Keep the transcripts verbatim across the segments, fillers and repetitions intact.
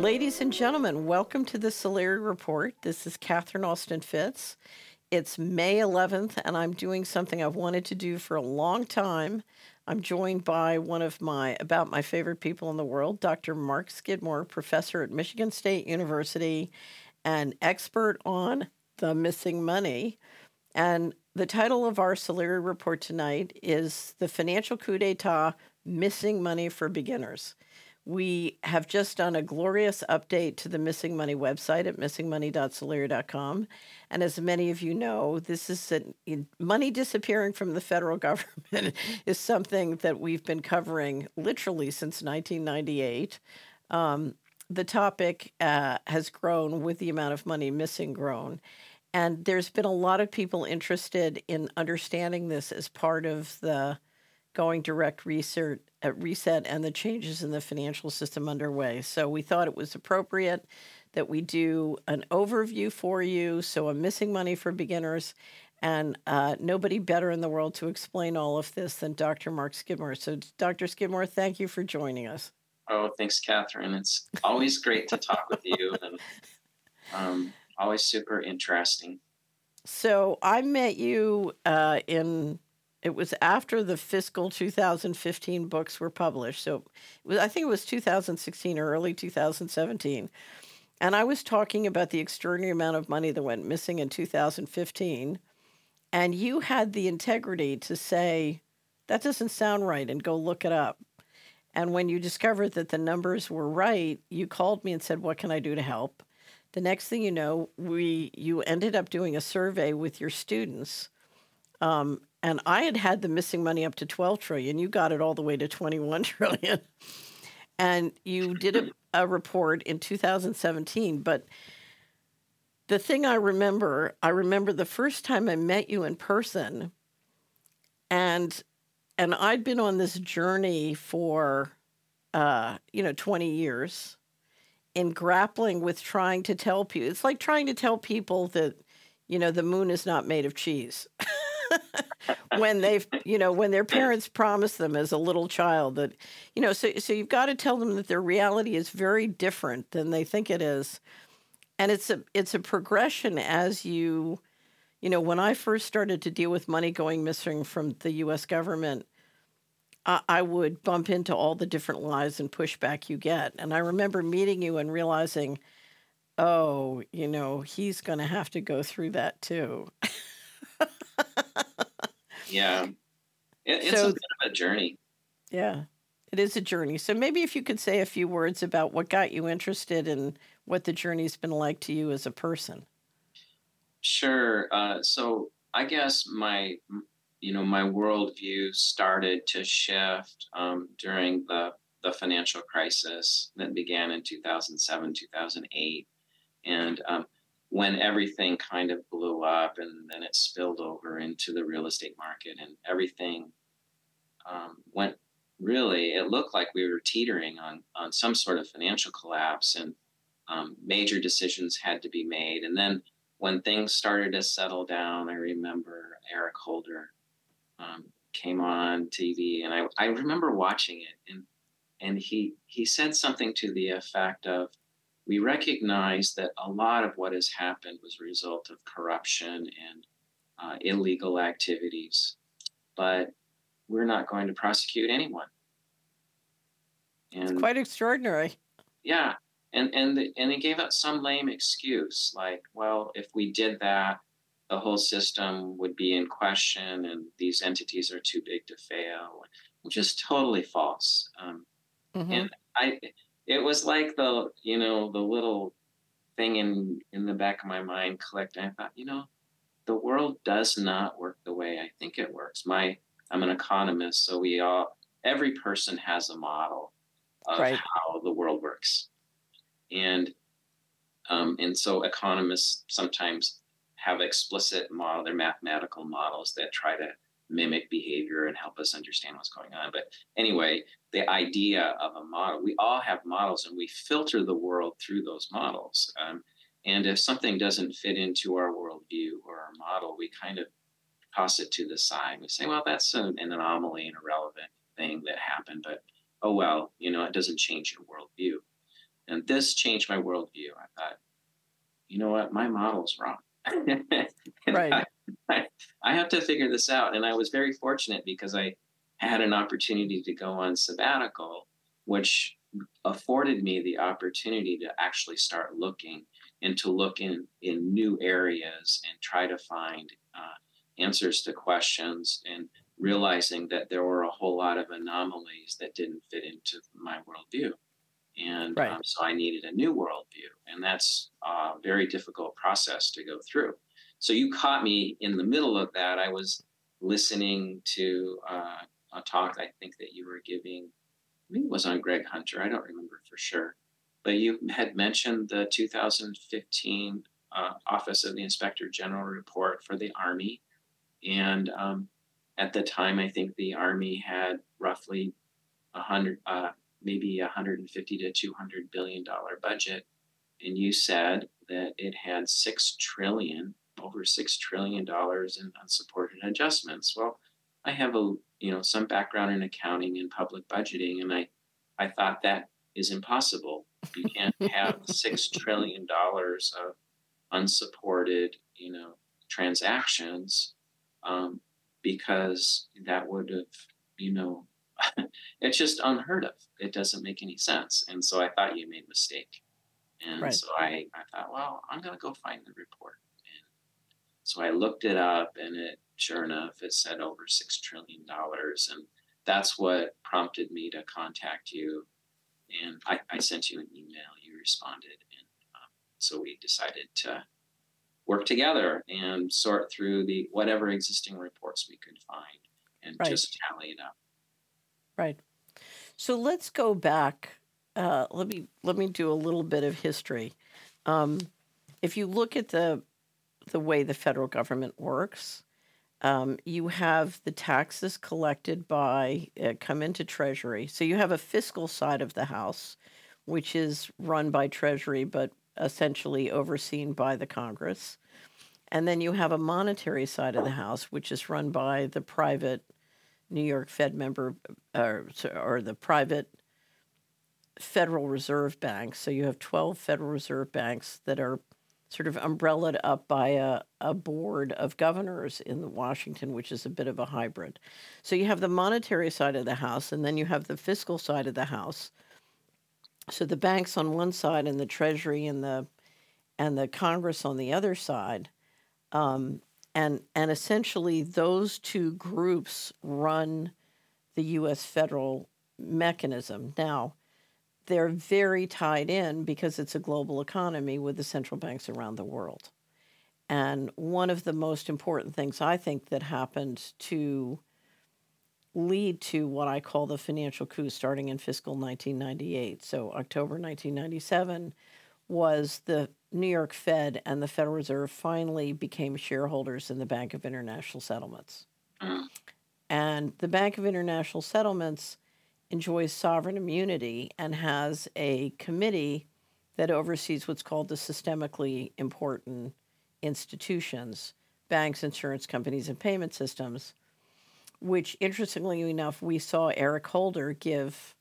Ladies and gentlemen, welcome to the Solari Report. This is Catherine Austin Fitz. It's May eleventh, and I'm doing something I've wanted to do for a long time. I'm joined by one of my, about my favorite people in the world, Doctor Mark Skidmore, professor at Michigan State University and expert on the missing money. And the title of our Solari Report tonight is The Financial Coup d'etat, Missing Money for Beginners. We have just done a glorious update to the Missing Money website at missing money dot solari dot com. And as many of you know, this is a, money disappearing from the federal government is something that we've been covering literally since nineteen ninety-eight. Um, the topic uh, has grown with the amount of money missing grown. And there's been a lot of people interested in understanding this as part of the Going Direct research, uh, reset and the changes in the financial system underway. So we thought it was appropriate that we do an overview for you, so a missing money for beginners, and uh, nobody better in the world to explain all of this than Doctor Mark Skidmore. So Doctor Skidmore, thank you for joining us. Oh, thanks, Catherine. It's always great to talk with you, and um, always super interesting. So I met you uh, in... It was after the fiscal two thousand fifteen books were published. So it was, I think it was two thousand sixteen or early two thousand seventeen. And I was talking about the extraordinary amount of money that went missing in two thousand fifteen. And you had the integrity to say, that doesn't sound right, and go look it up. And when you discovered that the numbers were right, you called me and said, what can I do to help? The next thing you know, we you ended up doing a survey with your students. Um, and I had had the missing money up to twelve trillion. You got it all the way to twenty-one trillion. And you did a, a report in two thousand seventeen. But the thing I remember, I remember the first time I met you in person, and and I'd been on this journey for, uh, you know, twenty years in grappling with trying to tell people. It's like trying to tell people that, you know, the moon is not made of cheese. when they've, you know, when their parents promised them as a little child that, you know, so so you've got to tell them that their reality is very different than they think it is. And it's a it's a progression as you, you know, when I first started to deal with money going missing from the U S government, I, I would bump into all the different lies and pushback you get. And I remember meeting you and realizing, oh, you know, he's going to have to go through that too. Yeah, it, it's So- a bit of a journey. Yeah, it is a journey. So maybe if you could say a few words about what got you interested and what the journey's been like to you as a person. Sure. Uh, so I guess my, you know, my worldview started to shift um, during the the financial crisis that began in two thousand seven, two thousand eight, and um, when everything kind of blew up, and then it spilled over into the real estate market, and everything um, went really, it looked like we were teetering on, on some sort of financial collapse, and um, major decisions had to be made. And then when things started to settle down, I remember Eric Holder um, came on T V, and I, I remember watching it, and and he he said something to the effect of, we recognize that a lot of what has happened was a result of corruption and uh, illegal activities, but we're not going to prosecute anyone. And it's quite extraordinary. Yeah. And, and, the, and he gave out some lame excuse, like, well, if we did that, the whole system would be in question and these entities are too big to fail, which is totally false. Um, mm-hmm. And I, it was like the, you know, the little thing in, in the back of my mind clicked. And I thought, you know, the world does not work the way I think it works. My, I'm an economist, so we all, every person has a model of right. how the world works. And, um, and so economists sometimes have explicit model, they're mathematical models that try to mimic behavior and help us understand what's going on. But anyway, the idea of a model, we all have models and we filter the world through those models. Um, and if something doesn't fit into our worldview or our model, we kind of toss it to the side. We say, well, that's an, an anomaly, an irrelevant thing that happened, but oh, well, you know, it doesn't change your worldview. And this changed my worldview. I thought, you know what, my model's wrong. and Right. I, I, I have to figure this out. And I was very fortunate because I had an opportunity to go on sabbatical, which afforded me the opportunity to actually start looking and to look in, in new areas and try to find uh, answers to questions, and realizing that there were a whole lot of anomalies that didn't fit into my worldview. And Right. um, so I needed a new worldview. And that's a very difficult process to go through. So you caught me in the middle of that. I was listening to uh, a talk I think that you were giving. I think it was on Greg Hunter. I don't remember for sure. But you had mentioned the two thousand fifteen uh, Office of the Inspector General report for the Army. And um, at the time, I think the Army had roughly a hundred, uh, maybe a hundred fifty to two hundred billion dollar budget, and you said that it had six trillion, over six trillion dollars in unsupported adjustments. Well, I have a you know some background in accounting and public budgeting, and I I thought that is impossible. You can't have six trillion dollars of unsupported you know transactions, um, because that would have you know it's just unheard of. It doesn't make any sense. And so I thought you made a mistake. And Right. so I, I thought, well, I'm going to go find the report. And so I looked it up, and it, sure enough, it said over six trillion dollars. And that's what prompted me to contact you. And I, I sent you an email, you responded. And um, so we decided to work together and sort through the whatever existing reports we could find and Right. just tally it up. Right. So let's go back. Uh, let me let me do a little bit of history. Um, if you look at the the way the federal government works, um, you have the taxes collected by uh, come into Treasury. So you have a fiscal side of the house, which is run by Treasury, but essentially overseen by the Congress. And then you have a monetary side of the house, which is run by the private New York Fed member, or, or the private Federal Reserve banks. So you have twelve Federal Reserve banks that are sort of umbrellaed up by a, a board of governors in Washington, which is a bit of a hybrid. So you have the monetary side of the house, and then you have the fiscal side of the house. So the banks on one side, and the Treasury and the and the Congress on the other side. Um, and and essentially those two groups run the U S federal mechanism. Now, they're very tied in because it's a global economy with the central banks around the world. And one of the most important things I think that happened to lead to what I call the financial coup starting in fiscal nineteen ninety-eight, so October nineteen ninety-seven, was the New York Fed and the Federal Reserve finally became shareholders in the Bank of International Settlements. Mm. And the Bank of International Settlements enjoys sovereign immunity and has a committee that oversees what's called the systemically important institutions, banks, insurance companies, and payment systems, which, interestingly enough, we saw Eric Holder give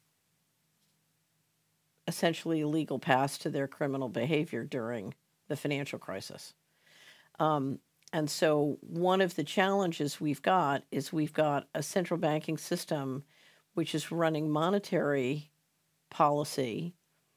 essentially a legal pass to their criminal behavior during the financial crisis. Um, and so one of the challenges we've got is we've got a central banking system which is running monetary policy,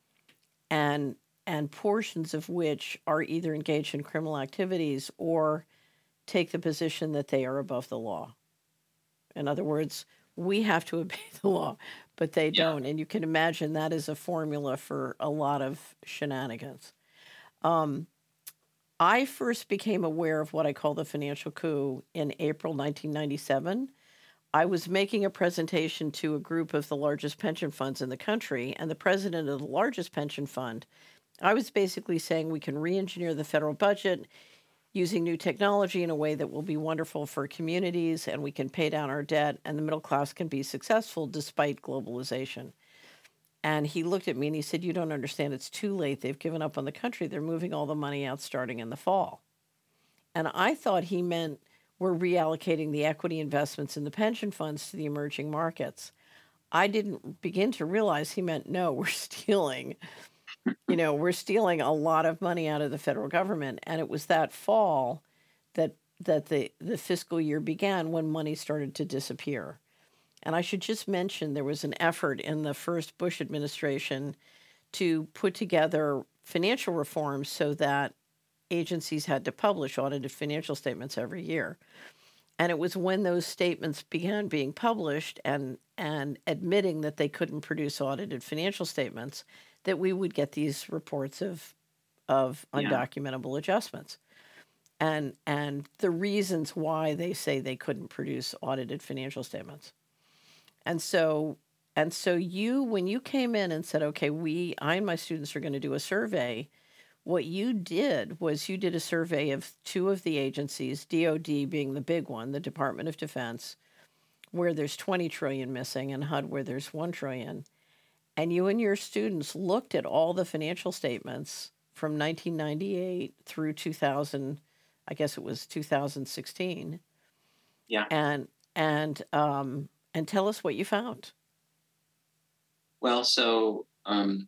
and and portions of which are either engaged in criminal activities or take the position that they are above the law. In other words, we have to obey the law, but they Yeah. don't. And you can imagine that is a formula for a lot of shenanigans. Um, I first became aware of what I call the financial coup in April nineteen ninety-seven. I was making a presentation to a group of the largest pension funds in the country, and the president of the largest pension fund, I was basically saying we can re-engineer the federal budget using new technology in a way that will be wonderful for communities, and we can pay down our debt, and the middle class can be successful despite globalization. And he looked at me and he said, "You don't understand. It's too late. They've given up on the country. They're moving all the money out starting in the fall." And I thought he meant we're reallocating the equity investments in the pension funds to the emerging markets. I didn't begin to realize he meant, no, we're stealing You know, we're stealing a lot of money out of the federal government, and it was that fall that that the the fiscal year began when money started to disappear. And I should just mention there was an effort in the first Bush administration to put together financial reforms so that agencies had to publish audited financial statements every year. And it was when those statements began being published and and admitting that they couldn't produce audited financial statements that we would get these reports of of Yeah. undocumentable adjustments. And and the reasons why they say they couldn't produce audited financial statements. And so and so you when you came in and said, "Okay, we I and my students are going to do a survey," what you did was you did a survey of two of the agencies, D O D being the big one, the Department of Defense, where there's twenty trillion missing, and H U D where there's one trillion. And you and your students looked at all the financial statements from nineteen ninety-eight through two thousand, I guess it was two thousand sixteen, Yeah. and and um and tell us what you found. Well, so um,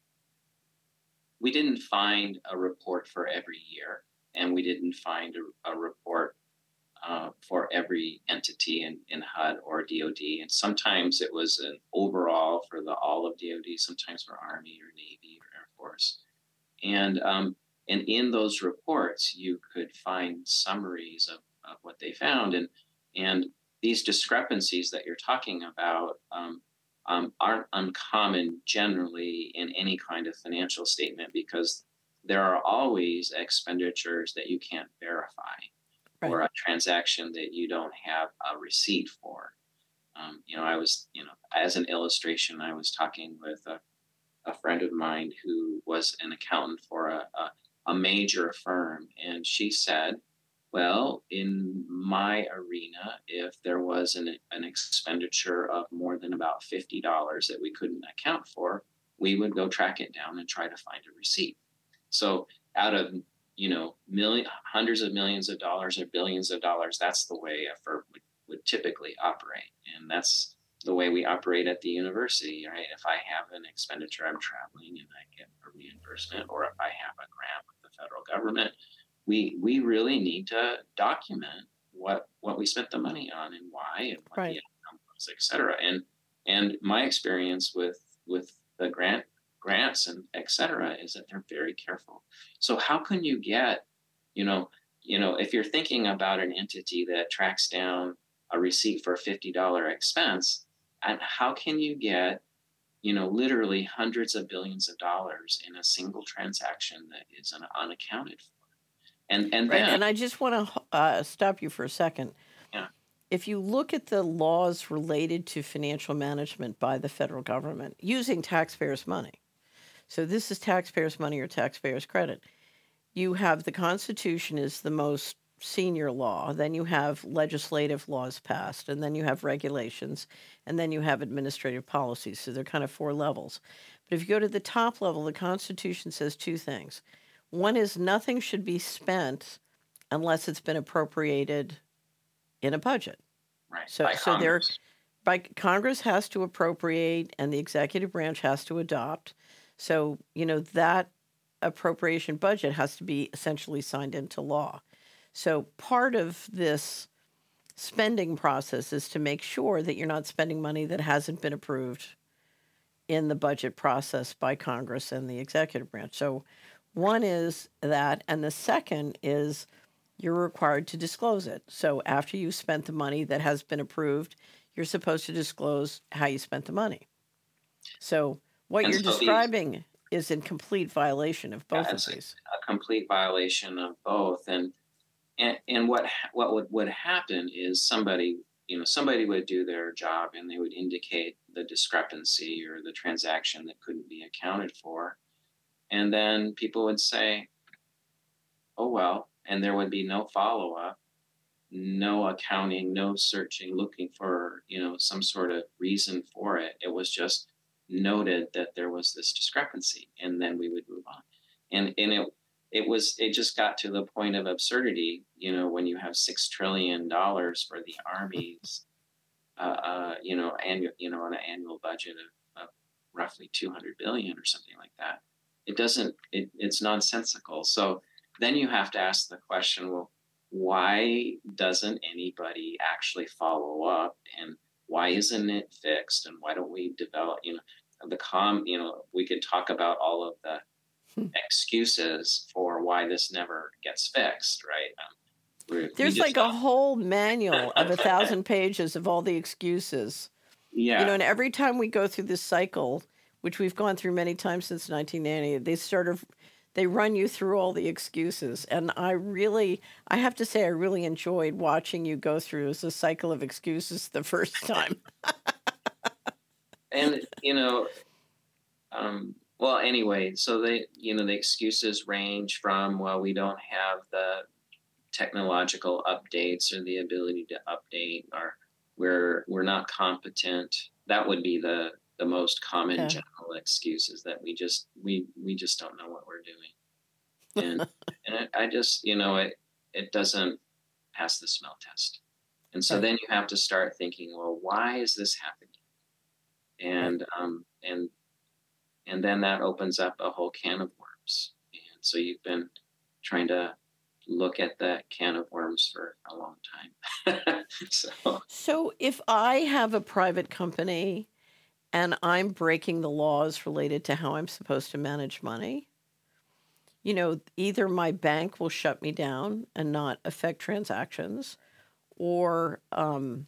we didn't find a report for every year, and we didn't find a, a report uh, for every entity in, in H U D or D O D. And sometimes it was an overall for the all of D O D, sometimes for Army or Navy or Air Force. And um, and in those reports, you could find summaries of, of what they found. And and these discrepancies that you're talking about um, um, aren't uncommon generally in any kind of financial statement because there are always expenditures that you can't verify or Right. a transaction that you don't have a receipt for. Um, you know, I was, you know, as an illustration, I was talking with a, a friend of mine who was an accountant for a, a, a major firm. And she said, well, in my arena, if there was an, an expenditure of more than about fifty dollars that we couldn't account for, we would go track it down and try to find a receipt. So out of you know million hundreds of millions of dollars or billions of dollars, that's the way a firm would, would typically operate, and that's the way we operate at the university, right? If I have an expenditure, I'm traveling and I get a reimbursement, or if I have a grant with the federal government, we we really need to document what what we spent the money on and why and what the Right. outcome was, et cetera. And and my experience with with the grant grants and et cetera is that they're very careful. So how can you get, you know, you know, if you're thinking about an entity that tracks down a receipt for a fifty dollars expense, and how can you get, you know, literally hundreds of billions of dollars in a single transaction that is un- unaccounted for? And and Right. then, And I just want to uh, stop you for a second. yeah, If you look at the laws related to financial management by the federal government using taxpayers' money, so this is taxpayers' money or taxpayers' credit. You have the Constitution is the most senior law, then you have legislative laws passed, and then you have regulations, and then you have administrative policies. So they're kind of four levels. But if you go to the top level, the Constitution says two things. One is nothing should be spent unless it's been appropriated in a budget. right, So by so there Congress. by Congress has to appropriate and the executive branch has to adopt. So, you know, that appropriation budget has to be essentially signed into law. So, part of this spending process is to make sure that you're not spending money that hasn't been approved in the budget process by Congress and the executive branch. So, one is that, and the second is you're required to disclose it. So, after you've spent the money that has been approved, you're supposed to disclose how you spent the money. So, what And you're so these, describing is in complete violation of yeah, both of it's a, these. a complete violation of both. And and and what what would would happen is somebody, you know, somebody would do their job and they would indicate the discrepancy or the transaction that couldn't be accounted for, and then people would say, oh well, and there would be no follow up, no accounting, no searching, looking for, you know, some sort of reason for it. It was just noted that there was this discrepancy, and then we would move on. And and it it was it just got to the point of absurdity, you know, when you have six trillion dollars for the Army's, uh, uh, you know, annual, you know, an annual budget of, of roughly two hundred billion or something like that. it doesn't, it, it's nonsensical. So then you have to ask the question, well, why doesn't anybody actually follow up, and why isn't it fixed, and why don't we develop, you know, the com, you know, we could talk about all of the excuses for why this never gets fixed, right? Um, we, we There's just like a whole manual of a don't. thousand pages of all the excuses. You know, Yeah. and every time we go through this cycle, which we've gone through many times since nineteen ninety, they sort of they run you through all the excuses. And I really, I have to say, I really enjoyed watching you go through this cycle of excuses the first time. And, you know, um, well, anyway, so they, you know, the excuses range from, well, we don't have the technological updates or the ability to update, or we're we're not competent. That would be the the most common Yeah. general excuse, is that we just we we just don't know what we're doing. And and I, I just, you know, it it doesn't pass the smell test. And so Right. then you have to start thinking, well, why is this happening? Right. And um and and then that opens up a whole can of worms. And so you've been trying to look at that can of worms for a long time. So So if I have a private company and I'm breaking the laws related to how I'm supposed to manage money, you know, either my bank will shut me down and not affect transactions, or, um,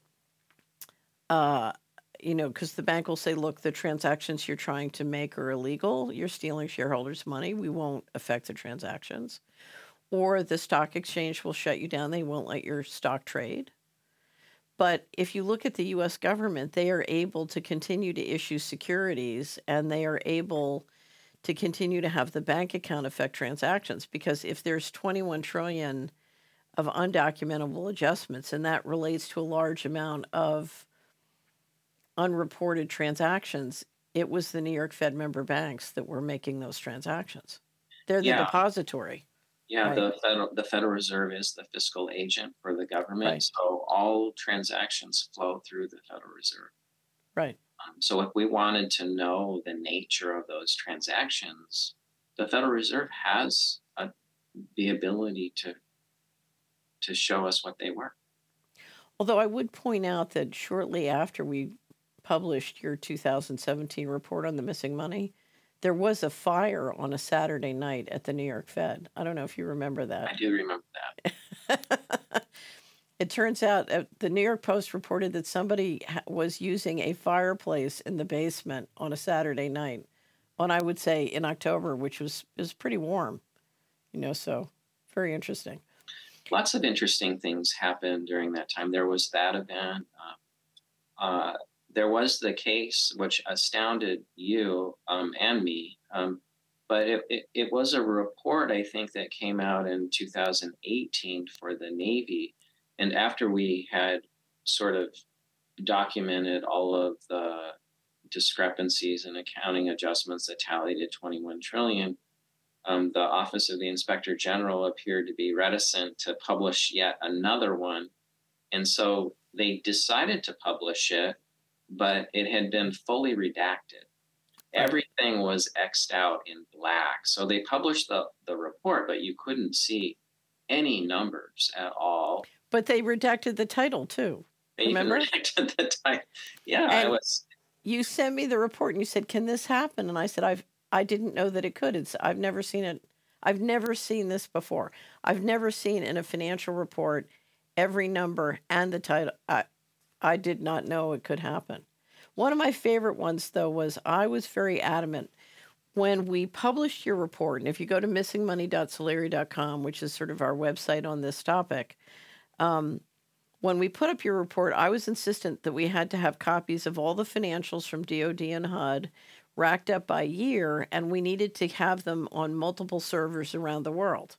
uh, you know, because the bank will say, look, the transactions you're trying to make are illegal. You're stealing shareholders' money. We won't affect the transactions. Or the stock exchange will shut you down. They won't let your stock trade. But if you look at the U S government, they are able to continue to issue securities, and they are able to continue to have the bank account affect transactions, because if there's twenty-one trillion of undocumentable adjustments, and that relates to a large amount of unreported transactions, it was the New York Fed member banks that were making those transactions. They're the yeah, depository, yeah, right? the federal the Federal Reserve is the fiscal agent for the government. Right, So all transactions flow through the Federal Reserve. right. Um, so if we wanted to know the nature of those transactions, the Federal Reserve has a, the ability to to show us what they were. Although I would point out that shortly after we published your two thousand seventeen report on the missing money, there was a fire on a Saturday night at the New York Fed. I don't know if you remember that. I do remember that. It turns out uh, the New York Post reported that somebody ha- was using a fireplace in the basement on a Saturday night, on I would say in October, which was is pretty warm, you know. So very interesting. Lots of interesting things happened during that time. There was that event. Uh, uh, there was the case which astounded you um, and me, um, but it, it, it was a report, I think, that came out in two thousand eighteen for the Navy. And after we had sort of documented all of the discrepancies and accounting adjustments that tallied at twenty-one trillion, um, the Office of the Inspector General appeared to be reticent to publish yet another one. And so they decided to publish it, but it had been fully redacted. Right. Everything was X'd out in black. So they published the, the report, but you couldn't see any numbers at all. But they redacted the title too. They even Remember? redacted the title. Yeah, I And was. you sent me the report and you said, "Can this happen?" And I said, "I've I didn't know that it could. It's I've never seen it. I've never seen this before. I've never seen in a financial report every number and the title. I I did not know it could happen." One of my favorite ones though was, I was very adamant when we published your report, and if you go to missing money dot solari dot com, which is sort of our website on this topic, um, when we put up your report, I was insistent that we had to have copies of all the financials from D O D and H U D racked up by year, and we needed to have them on multiple servers around the world.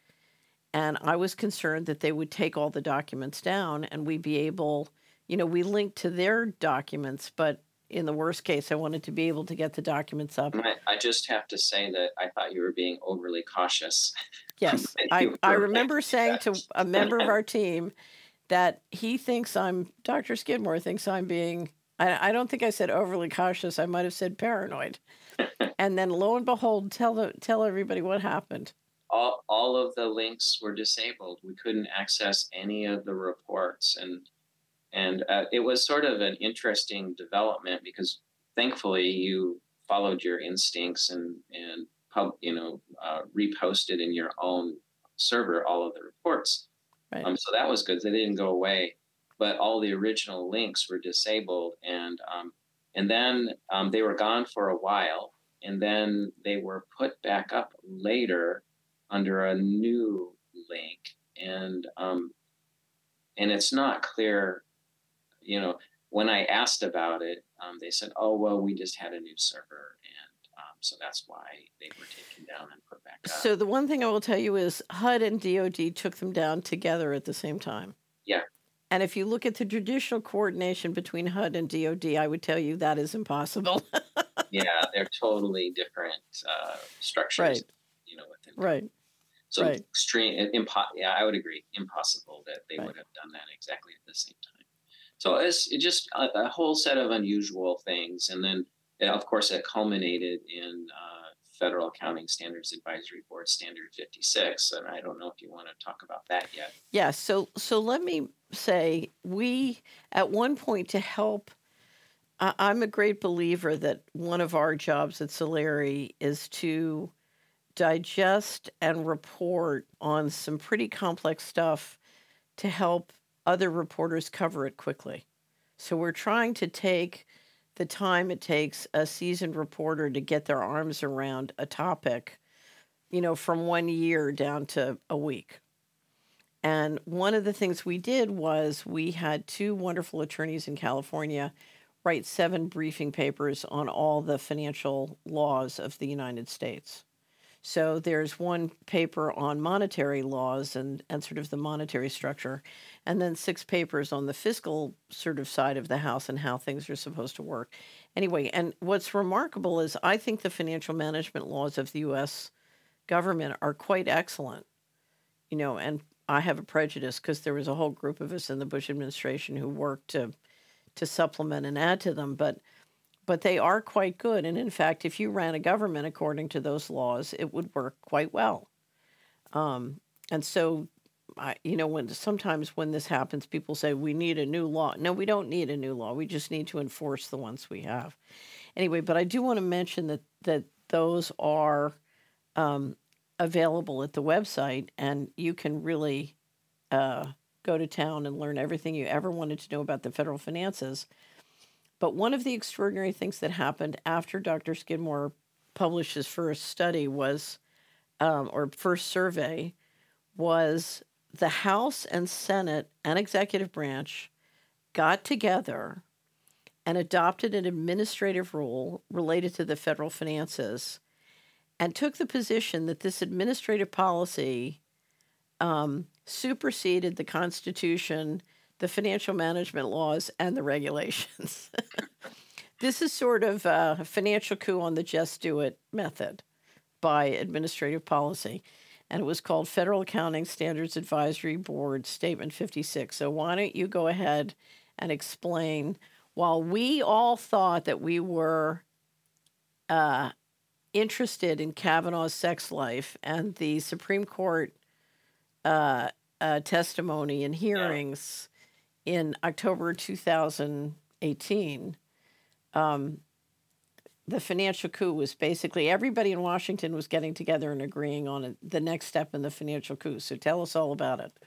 And I was concerned that they would take all the documents down and we'd be able, you know, we linked to their documents, but in the worst case, I wanted to be able to get the documents up. I, I just have to say that I thought you were being overly cautious. Yes, I, I remember saying to a member of our team that he thinks I'm, Doctor Skidmore thinks I'm being, I, I don't think I said overly cautious. I might have said paranoid. And then lo and behold, tell the tell everybody what happened. all all of the links were disabled. We couldn't access any of the reports, and and uh, it was sort of an interesting development because thankfully you followed your instincts and and pub, you know uh, reposted in your own server all of the reports. Right. Um, so that was good. They didn't go away, but all the original links were disabled, and um, and then um, they were gone for a while, and then they were put back up later under a new link, and um, and it's not clear. You know, when I asked about it, um, they said, "Oh well, we just had a new server, and um, so that's why they were taken down and put back up." So the one thing I will tell you is H U D and D O D took them down together at the same time. Yeah, And if you look at the traditional coordination between H U D and D O D, I would tell you that is impossible. yeah, they're totally different uh, Right. structures. You know, within Right. so Right. extreme, impo- yeah, I would agree, impossible that they Right. would have done that exactly at the same time. So it's it just a, a whole set of unusual things, and then uh, of course it culminated in uh, Federal Accounting Standards Advisory Board Standard fifty-six, and I don't know if you want to talk about that yet. Yeah, so so let me say we at one point to help I, I'm a great believer that one of our jobs at Solari is to digest and report on some pretty complex stuff to help other reporters cover it quickly. So we're trying to take the time it takes a seasoned reporter to get their arms around a topic, you know, from one year down to a week. And one of the things we did was we had two wonderful attorneys in California write seven briefing papers on all the financial laws of the United States. So there's one paper on monetary laws and, and sort of the monetary structure, and then six papers on the fiscal sort of side of the house and how things are supposed to work. Anyway, and what's remarkable is I think the financial management laws of the U S government are quite excellent, you know, and I have a prejudice because there was a whole group of us in the Bush administration who worked to to supplement and add to them, but but they are quite good. And in fact, if you ran a government according to those laws, it would work quite well. Um, and so, I, you know, when sometimes when this happens, people say we need a new law. No, we don't need a new law. We just need to enforce the ones we have. Anyway, but I do want to mention that that those are um, available at the website, and you can really uh, go to town and learn everything you ever wanted to know about the federal finances. But one of the extraordinary things that happened after Doctor Skidmore published his first study was, um, or first survey, was the House and Senate and executive branch got together and adopted an administrative rule related to the federal finances and took the position that this administrative policy um, superseded the Constitution, the financial management laws, and the regulations. This is sort of a financial coup on the just do it method by administrative policy. And it was called Federal Accounting Standards Advisory Board Statement fifty-six. So, why don't you go ahead and explain? While we all thought that we were uh, interested in Kavanaugh's sex life and the Supreme Court uh, uh, testimony and Yeah. hearings in October two thousand eighteen, um, the financial coup was basically everybody in Washington was getting together and agreeing on it, the next step in the financial coup. So tell us all about it.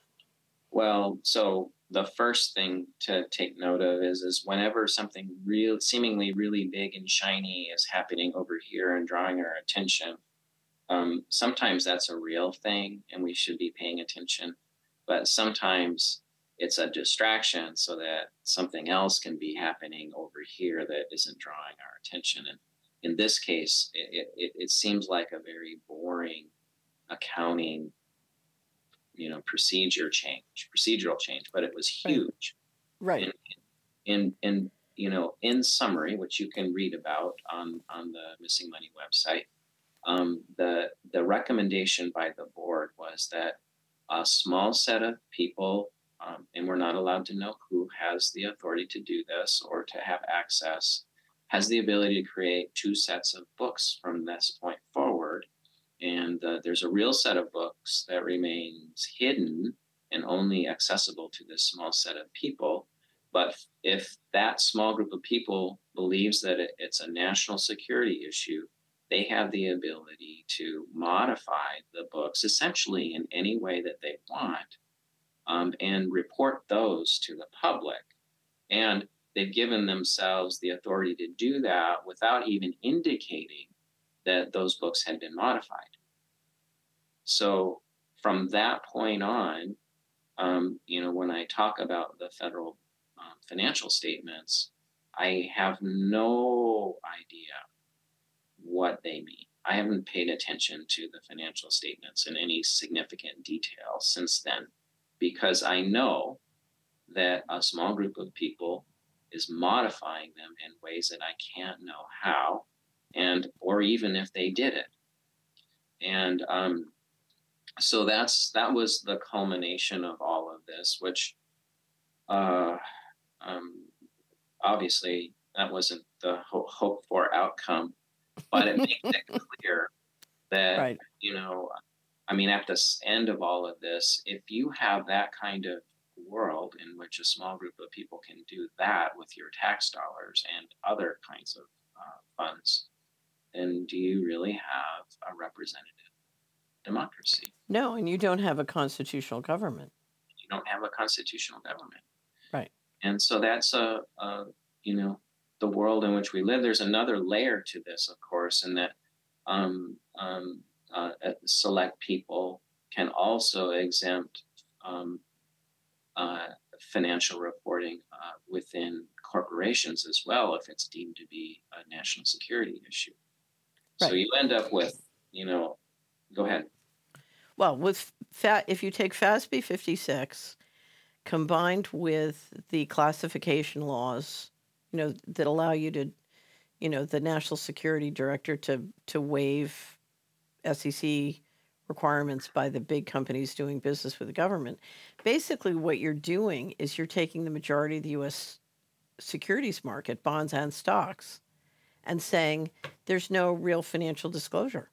Well, so the first thing to take note of is is whenever something real, seemingly really big and shiny is happening over here and drawing our attention, um, sometimes that's a real thing and we should be paying attention. But sometimes it's a distraction so that something else can be happening over here that isn't drawing our attention. And in this case, it, it, it seems like a very boring accounting, you know, procedure change, procedural change, but it was Right. huge. Right. And in in you know, in summary, which you can read about on on the Missing Money website, um, the the recommendation by the board was that a small set of people, um, and we're not allowed to know who has the authority to do this or to have access, has the ability to create two sets of books from this point forward. And uh, there's a real set of books that remains hidden and only accessible to this small set of people. But if that small group of people believes that it, it's a national security issue, they have the ability to modify the books essentially in any way that they want, um, and report those to the public. And they've given themselves the authority to do that without even indicating that those books had been modified. So from that point on, um, you know, when I talk about the federal um, financial statements, I have no idea what they mean. I haven't paid attention to the financial statements in any significant detail since then, because I know that a small group of people is modifying them in ways that I can't know how, and or even if they did it. And um, so that's that was the culmination of all of this, which uh, um, obviously that wasn't the ho- hoped for outcome, but it makes it clear that, Right. you know, I mean, at the end of all of this, if you have that kind of world in which a small group of people can do that with your tax dollars and other kinds of uh, funds, then do you really have a representative democracy? No, and you don't have a constitutional government. You don't have a constitutional government. Right. And so that's a, a you know, the world in which we live. There's another layer to this, of course, in that um, um, uh, select people can also exempt um, uh, financial reporting uh, within corporations as well if it's deemed to be a national security issue. So Right. you end up with, you know, go ahead. Well, with fa- if you take FASB fifty-six combined with the classification laws, you know, that allow you to, you know, the national security director to to waive S E C requirements by the big companies doing business with the government. Basically, what you're doing is you're taking the majority of the U S securities market, bonds and stocks, and saying there's no real financial disclosure.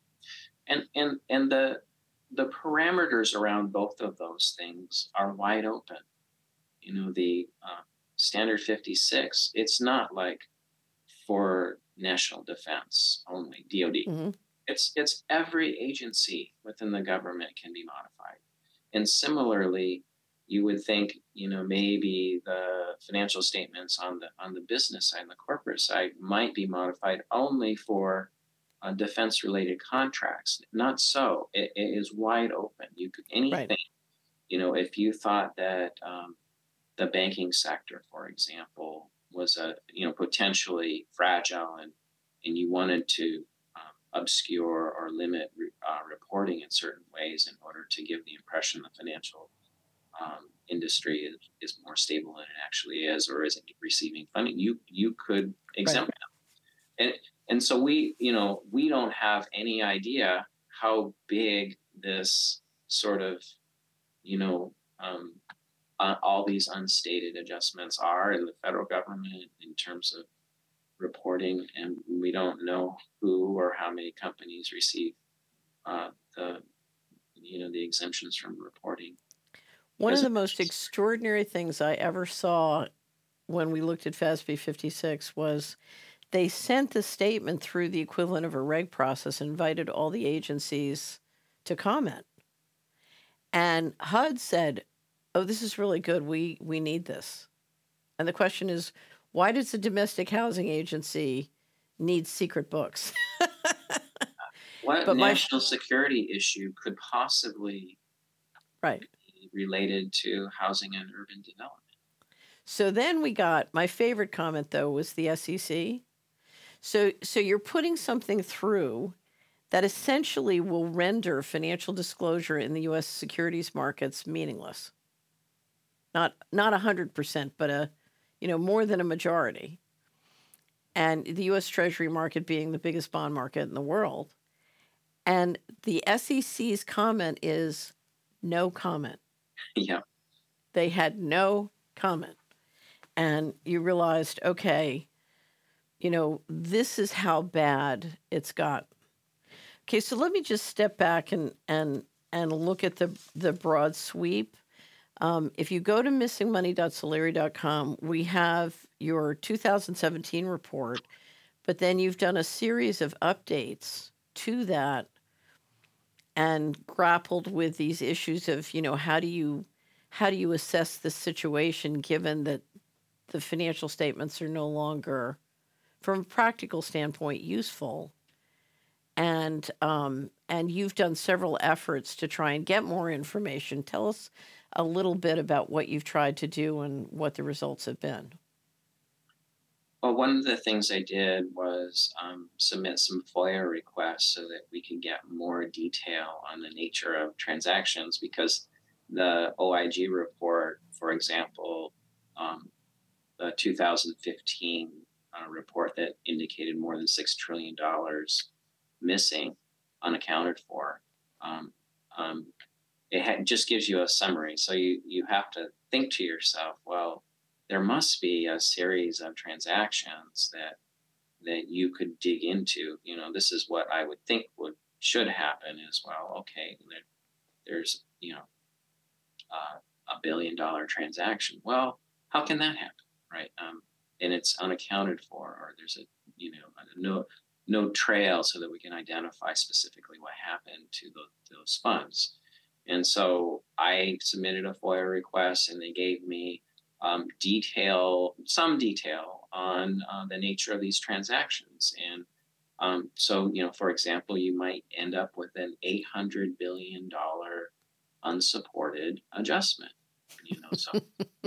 And and and the the parameters around both of those things are wide open. You know, the uh, standard fifty-six, it's not like for national defense only, D O D. Mm-hmm. It's it's every agency within the government can be modified. And similarly, you would think, you know, maybe the financial statements on the on the business side, the corporate side, might be modified only for uh, defense related contracts. Not so. It, it is wide open. You could anything. Right. You know, if you thought that um, the banking sector, for example, was a you know potentially fragile, and and you wanted to um, obscure or limit uh, reporting in certain ways in order to give the impression the financial um, industry is, is more stable than it actually is, or isn't receiving funding, you you could exempt Right. them. And and so we you know we don't have any idea how big this sort of you know um, uh, all these unstated adjustments are in the federal government in terms of reporting, and we don't know who or how many companies receive uh, the you know the exemptions from reporting. One of the most extraordinary things I ever saw when we looked at FASB fifty-six was they sent the statement through the equivalent of a reg process and invited all the agencies to comment. And H U D said, "Oh, this is really good. We we need this." And the question is, why does the domestic housing agency need secret books? What But my national security issue could possibly right. be related to housing and urban development? So then we got my favorite comment though was the S E C. So so you're putting something through that essentially will render financial disclosure in the U S securities markets meaningless. Not not one hundred percent, but a you know more than a majority. And the U S Treasury market being the biggest bond market in the world. And the S E C's comment is no comment. Yeah. They had no comment. And you realized, okay, you know, this is how bad it's got. Okay, so let me just step back and and and look at the the broad sweep. Um, if you go to missing money dot solari dot com, we have your two thousand seventeen report, but then you've done a series of updates to that and grappled with these issues of, you know, how do you how do you assess the situation given that the financial statements are no longer, from a practical standpoint, useful. And um, and you've done several efforts to try and get more information. Tell us a little bit about what you've tried to do and what the results have been. Well, one of the things I did was um, submit some FOIA requests so that we can get more detail on the nature of transactions, because the O I G report, for example, um, the two thousand fifteen uh, report that indicated more than six trillion dollars missing, unaccounted for, um, um, it ha- just gives you a summary. So you, you have to think to yourself, well, there must be a series of transactions that that you could dig into. You know, this is what I would think would should happen as well. Okay, there, there's you know uh, a billion dollar transaction. Well, how can that happen, right? Um, and it's unaccounted for, or there's a you know a no no trail so that we can identify specifically what happened to those, those funds. And so I submitted a FOIA request, and they gave me um, detail, some detail on uh, the nature of these transactions. And um, so, you know, for example, you might end up with an eight hundred billion dollars unsupported adjustment, you know, so,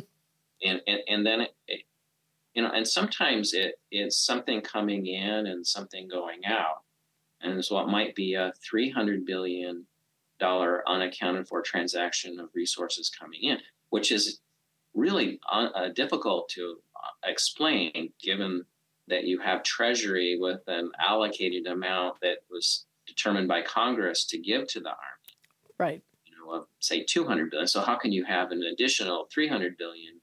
and, and, and then, it, it, you know, and sometimes it, it's something coming in and something going out. And so it might be a three hundred billion dollars unaccounted for transaction of resources coming in, which is really un, uh, difficult to uh, explain, given that you have Treasury with an allocated amount that was determined by Congress to give to the Army. Right. You know, of, say two hundred billion. So how can you have an additional three hundred billion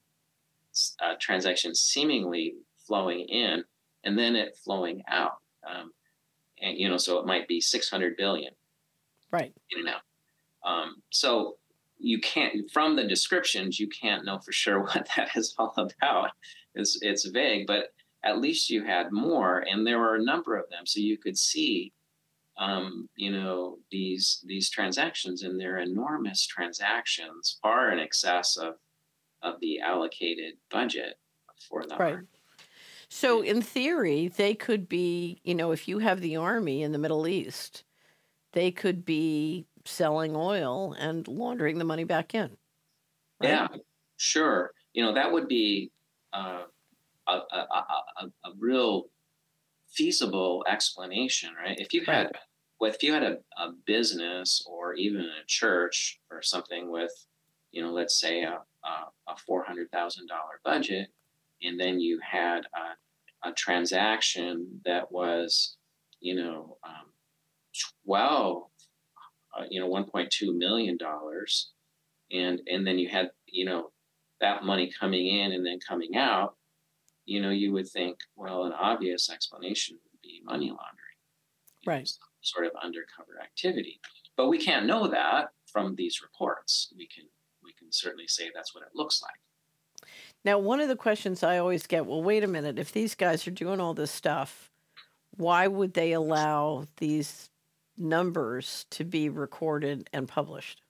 uh, transactions seemingly flowing in and then it flowing out? Um, and you know, so it might be six hundred billion. Right. In and out. Um, so you can't, from the descriptions, you can't know for sure what that is all about. It's, it's vague, but at least you had more, and there were a number of them. So you could see, um, you know, these, these transactions, and they're enormous transactions, far in excess of, of the allocated budget for the Right. Army. So in theory, they could be, you know, if you have the Army in the Middle East, they could be selling oil and laundering the money back in. Right? Yeah, sure. You know, that would be uh, a, a, a, a real feasible explanation, right? If you had, right. well, if you had a, a business or even a church or something with, you know, let's say a, a, a four hundred thousand dollars budget, and then you had a, a transaction that was, you know, um, twelve, uh, you know, one point two million dollars, and and then you had, you know, that money coming in and then coming out, you know, you would think, well, an obvious explanation would be money laundering, right? Know, sort of undercover activity, but we can't know that from these reports. We can we can certainly say that's what it looks like. Now, one of the questions I always get, well, wait a minute, if these guys are doing all this stuff, why would they allow these numbers to be recorded and published?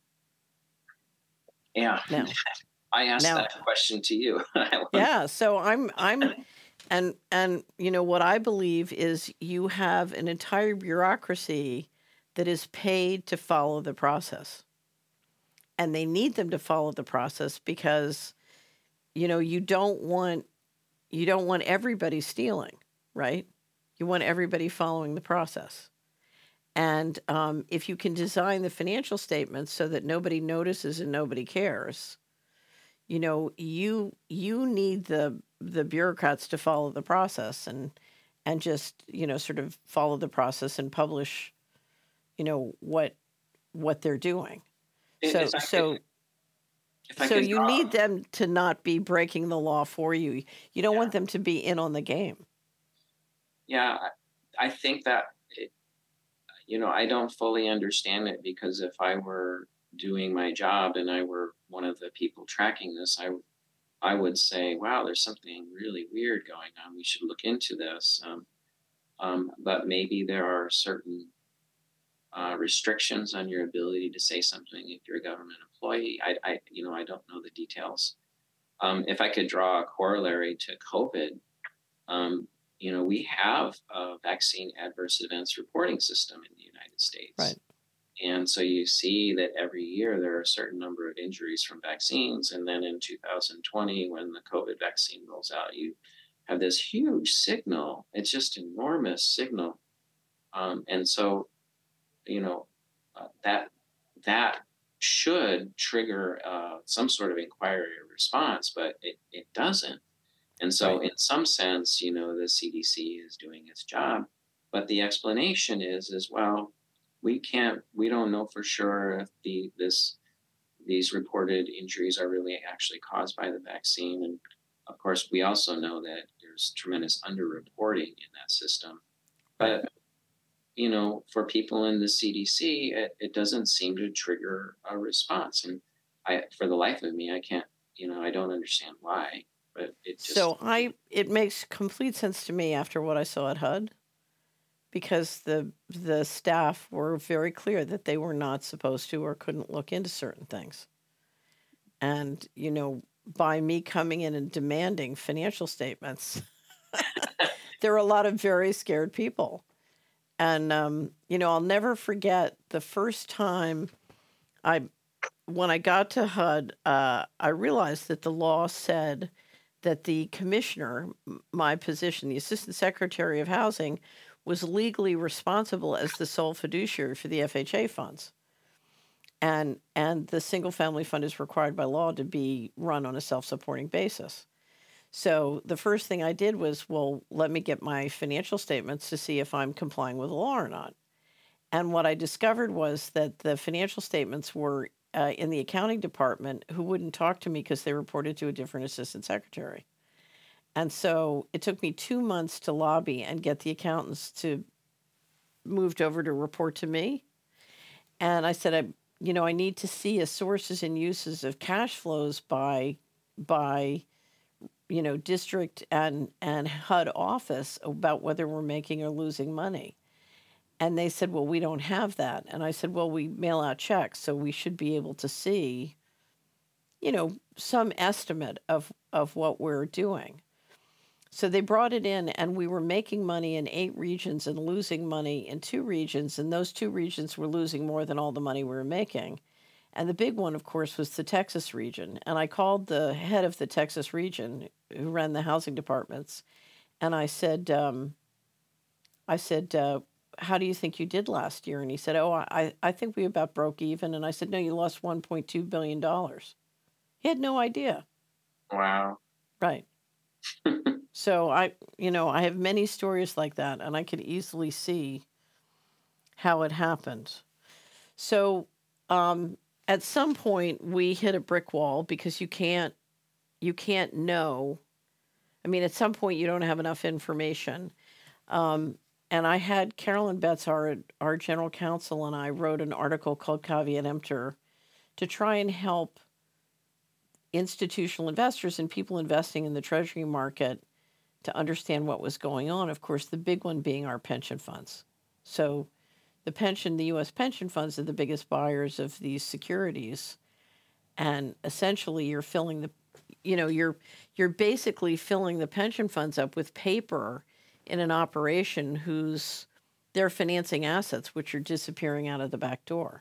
Yeah. Now, I asked now, that question to you. Yeah, so I'm I'm and and you know what I believe is you have an entire bureaucracy that is paid to follow the process. And they need them to follow the process because you know, you don't want you don't want everybody stealing, right? You want everybody following the process. And um, if you can design the financial statements so that nobody notices and nobody cares, you know, you you need the the bureaucrats to follow the process and and just, you know, sort of follow the process and publish, you know, what what they're doing. So If I so could- if I so could you draw- need them to not be breaking the law for you. You don't Yeah. want them to be in on the game. Yeah, I, I think that it, you know, I don't fully understand it because if I were doing my job and I were one of the people tracking this, I I would say, wow, there's something really weird going on. We should look into this. Um, um, but maybe there are certain uh, restrictions on your ability to say something if you're a government employee. I, I you know, I don't know the details. Um, if I could draw a corollary to COVID, um, you know, we have a vaccine adverse events reporting system in the United Right. States. And so you see that every year there are a certain number of injuries from vaccines. And then in two thousand twenty, when the COVID vaccine rolls out, you have this huge signal. It's just enormous signal. Um, and so, you know, uh, that that should trigger uh, some sort of inquiry or response, but it, it doesn't. And so, Right. in some sense, you know, the C D C is doing its job, but the explanation is, is well, we can't, we don't know for sure if the this these reported injuries are really actually caused by the vaccine. And of course, we also know that there's tremendous underreporting in that system. Right. But you know, for people in the C D C, it, it doesn't seem to trigger a response. And I, for the life of me, I can't, you know, I don't understand why, but it just So I it makes complete sense to me after what I saw at H U D, because the the staff were very clear that they were not supposed to or couldn't look into certain things. And, you know, by me coming in and demanding financial statements, there are a lot of very scared people. And um, you know, I'll never forget the first time I when I got to H U D, uh, I realized that the law said that the commissioner, m- my position, the assistant secretary of housing, was legally responsible as the sole fiduciary for the F H A funds. And and the single family fund is required by law to be run on a self-supporting basis. So the first thing I did was, well, let me get my financial statements to see if I'm complying with the law or not. And what I discovered was that the financial statements were uh, in the accounting department, who wouldn't talk to me because they reported to a different assistant secretary. And so it took me two months to lobby and get the accountants to moved over to report to me. And I said, I, you know, I need to see a sources and uses of cash flows by, by, you know, district and and H U D office about whether we're making or losing money. And they said, well, we don't have that. And I said, well, we mail out checks, so we should be able to see, you know, some estimate of of what we're doing. So they brought it in, and we were making money in eight regions and losing money in two regions, and those two regions were losing more than all the money we were making. And the big one, of course, was the Texas region. And I called the head of the Texas region, who ran the housing departments, and I said, um, I said, uh, how do you think you did last year? And he said, oh, I, I think we about broke even. And I said, no, you lost one point two billion dollars. He had no idea. wow. Right. So I, you know, I have many stories like that, and I could easily see how it happened. So um, at some point, we hit a brick wall because you can't, you can't know. I mean, at some point, you don't have enough information. Um, and I had Carolyn Betts, our our general counsel, and I wrote an article called Caveat Emptor to try and help institutional investors and people investing in the treasury market to understand what was going on. Of course, the big one being our pension funds. So the pension, the U S pension funds are the biggest buyers of these securities, and essentially you're filling the, you know, you're you're basically filling the pension funds up with paper in an operation whose they're financing assets which are disappearing out of the back door.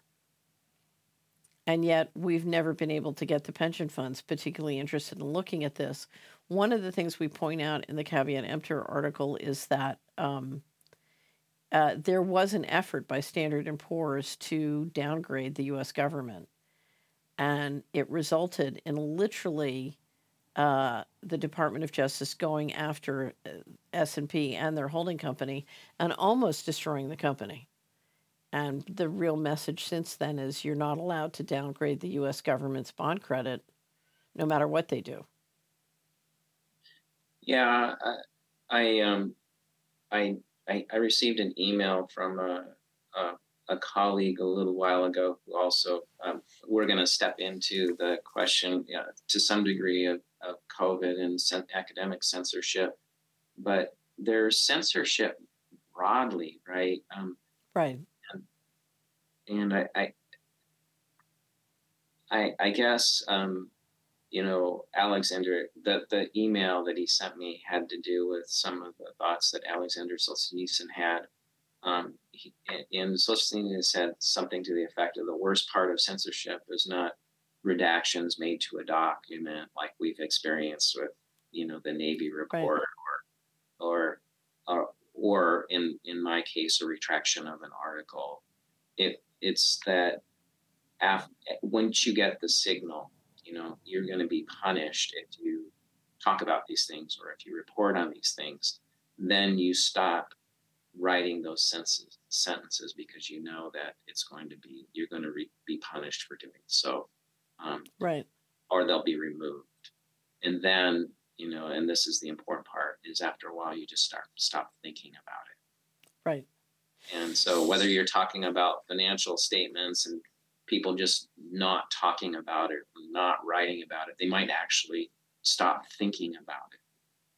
And yet we've never been able to get the pension funds particularly interested in looking at this. One of the things we point out in the Caveat Emptor article is that um, uh, there was an effort by Standard and Poor's to downgrade the U S government, and it resulted in literally uh, the Department of Justice going after uh, S and P and their holding company and almost destroying the company. And the real message since then is you're not allowed to downgrade the U S government's bond credit, no matter what they do. Yeah, I, I um I, I I received an email from a a, a colleague a little while ago who also um, we're going to step into the question uh, to some degree of, of COVID and cen- academic censorship, but there's censorship broadly, right? Um, Right. and and I, I I I guess um, you know, Alexander, the, the email that he sent me had to do with some of the thoughts that Alexander Solzhenitsyn had. Um, he, and Solzhenitsyn said something to the effect of the worst part of censorship is not redactions made to a document like we've experienced with, you know, the Navy Right. report or, or, or in, in my case, a retraction of an article. It, it's that af- once you get the signal, you know, you're going to be punished if you talk about these things or if you report on these things. Then you stop writing those sentences, sentences because you know that it's going to be you're going to re- be punished for doing so, um, Right. or they'll be removed. And then you know, and this is the important part: is after a while you just start stop thinking about it. Right. And so whether you're talking about financial statements and people just not talking about it, not writing about it, they might actually stop thinking about it.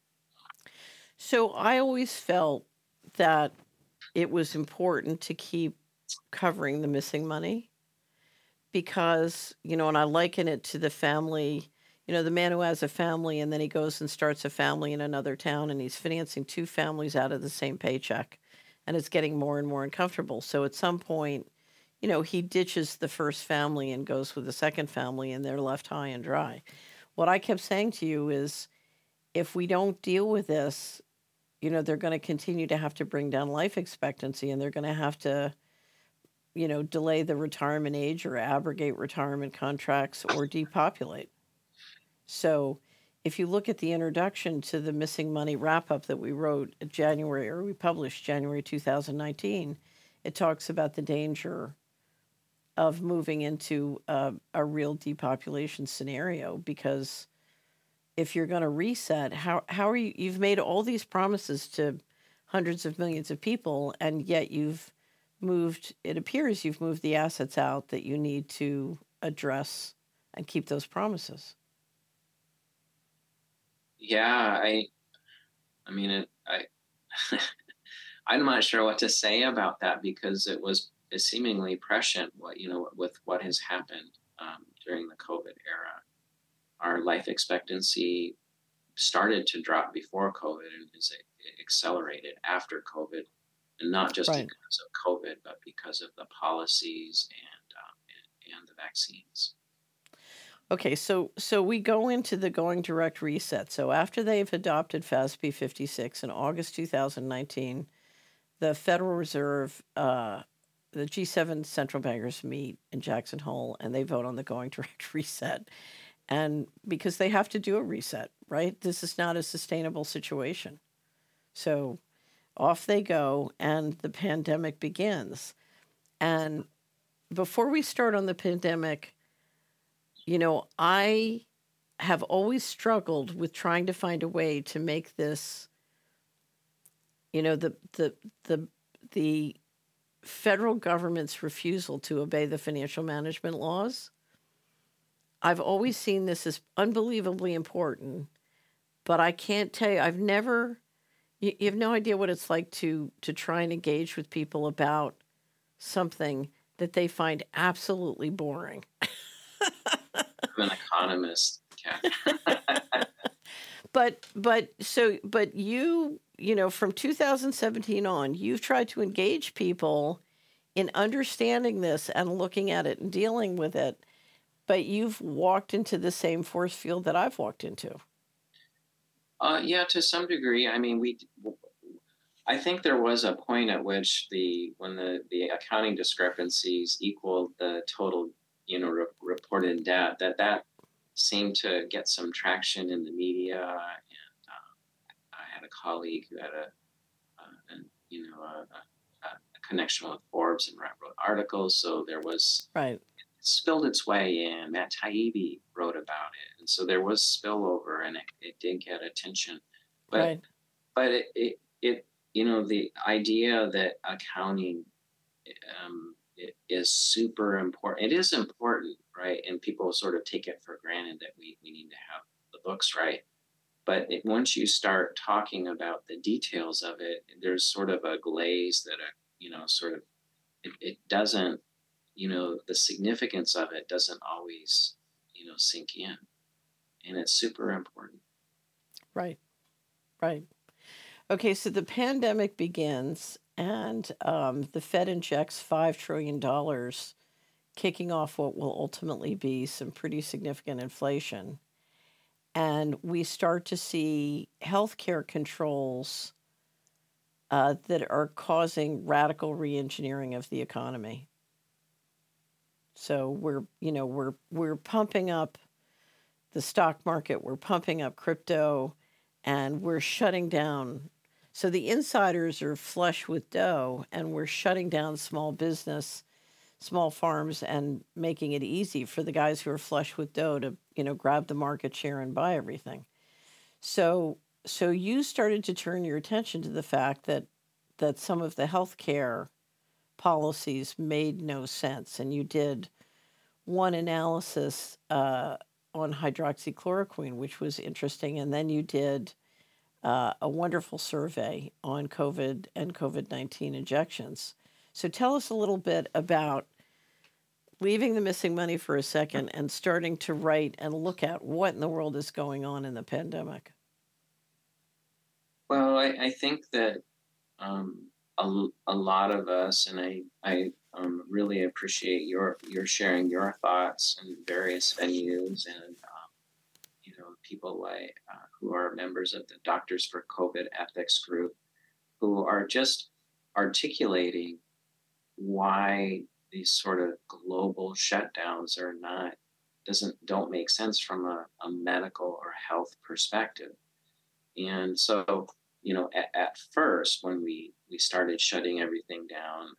So I always felt that it was important to keep covering the missing money because, you know, and I liken it to the family, you know, the man who has a family and then he goes and starts a family in another town and he's financing two families out of the same paycheck and it's getting more and more uncomfortable. So at some point, you know, he ditches the first family and goes with the second family and they're left high and dry. What I kept saying to you is if we don't deal with this, you know, they're going to continue to have to bring down life expectancy and they're going to have to, you know, delay the retirement age or abrogate retirement contracts or depopulate. So if you look at the introduction to the missing money wrap up that we wrote in January or we published January two thousand nineteen, it talks about the danger of moving into a, a real depopulation scenario because if you're going to reset, how how are you? You've made all these promises to hundreds of millions of people, and yet you've moved. It appears you've moved the assets out that you need to address and keep those promises. Yeah, I I mean it, I I'm not sure what to say about that because it was seemingly prescient what you know with what has happened um, during the COVID era. Our life expectancy started to drop before COVID and is accelerated after COVID, and not just Right. because of COVID, but because of the policies and um, and, and the vaccines. Okay. So so we go into the going direct reset. So after they've adopted FASB fifty-six in August two thousand nineteen, the Federal Reserve, uh, the G seven central bankers meet in Jackson Hole and they vote on the going direct reset. And because they have to do a reset, right? This is not a sustainable situation. So off they go, and the pandemic begins. And before we start on the pandemic, you know, I have always struggled with trying to find a way to make this, you know, the the the the federal government's refusal to obey the financial management laws. I've always seen this as unbelievably important, but I can't tell you, I've never, you, you have no idea what it's like to to try and engage with people about something that they find absolutely boring. I'm an economist, Kathy. But but so but you, you know, from two thousand seventeen on, you've tried to engage people in understanding this and looking at it and dealing with it, but you've walked into the same force field that I've walked into. Uh, yeah, to some degree. I mean, we. I think there was a point at which the when the the accounting discrepancies equaled the total, you know, re- reported debt, that that seemed to get some traction in the media. And um, I had a colleague who had a, uh, an, you know, a, a, a connection with Forbes and wrote articles. So there was Right. it spilled its way in. Matt Taibbi wrote about it, and so there was spillover, and it, it did get attention. But Right. but it, it it you know, the idea that accounting um, i- is super important. It is important, right? And people sort of take it for granted that we, we need to have the books right. But it, once you start talking about the details of it, there's sort of a glaze that, a, you know, sort of, it, it doesn't, you know, the significance of it doesn't always, you know, sink in. And it's super important. Right. Right. Okay, so the pandemic begins, and um, the Fed injects five trillion dollars, kicking off what will ultimately be some pretty significant inflation. And we start to see healthcare controls uh, that are causing radical reengineering of the economy. So we're, you know, we're we're pumping up the stock market, we're pumping up crypto, and we're shutting down. So the insiders are flush with dough, and we're shutting down small business, small farms, and making it easy for the guys who are flush with dough to, you know, grab the market share and buy everything. So so you started to turn your attention to the fact that that some of the healthcare policies made no sense, and you did one analysis uh, on hydroxychloroquine, which was interesting, and then you did uh, a wonderful survey on COVID and COVID nineteen injections. So tell us a little bit about leaving the missing money for a second and starting to write and look at what in the world is going on in the pandemic. Well, I, I think that um, a, l- a lot of us, and I, I um, really appreciate your your sharing your thoughts in various venues, and um, you know, people like uh, who are members of the Doctors for COVID Ethics group, who are just articulating why these sort of global shutdowns are not doesn't don't make sense from a, a medical or health perspective. And so, you know, at, at first, when we we started shutting everything down,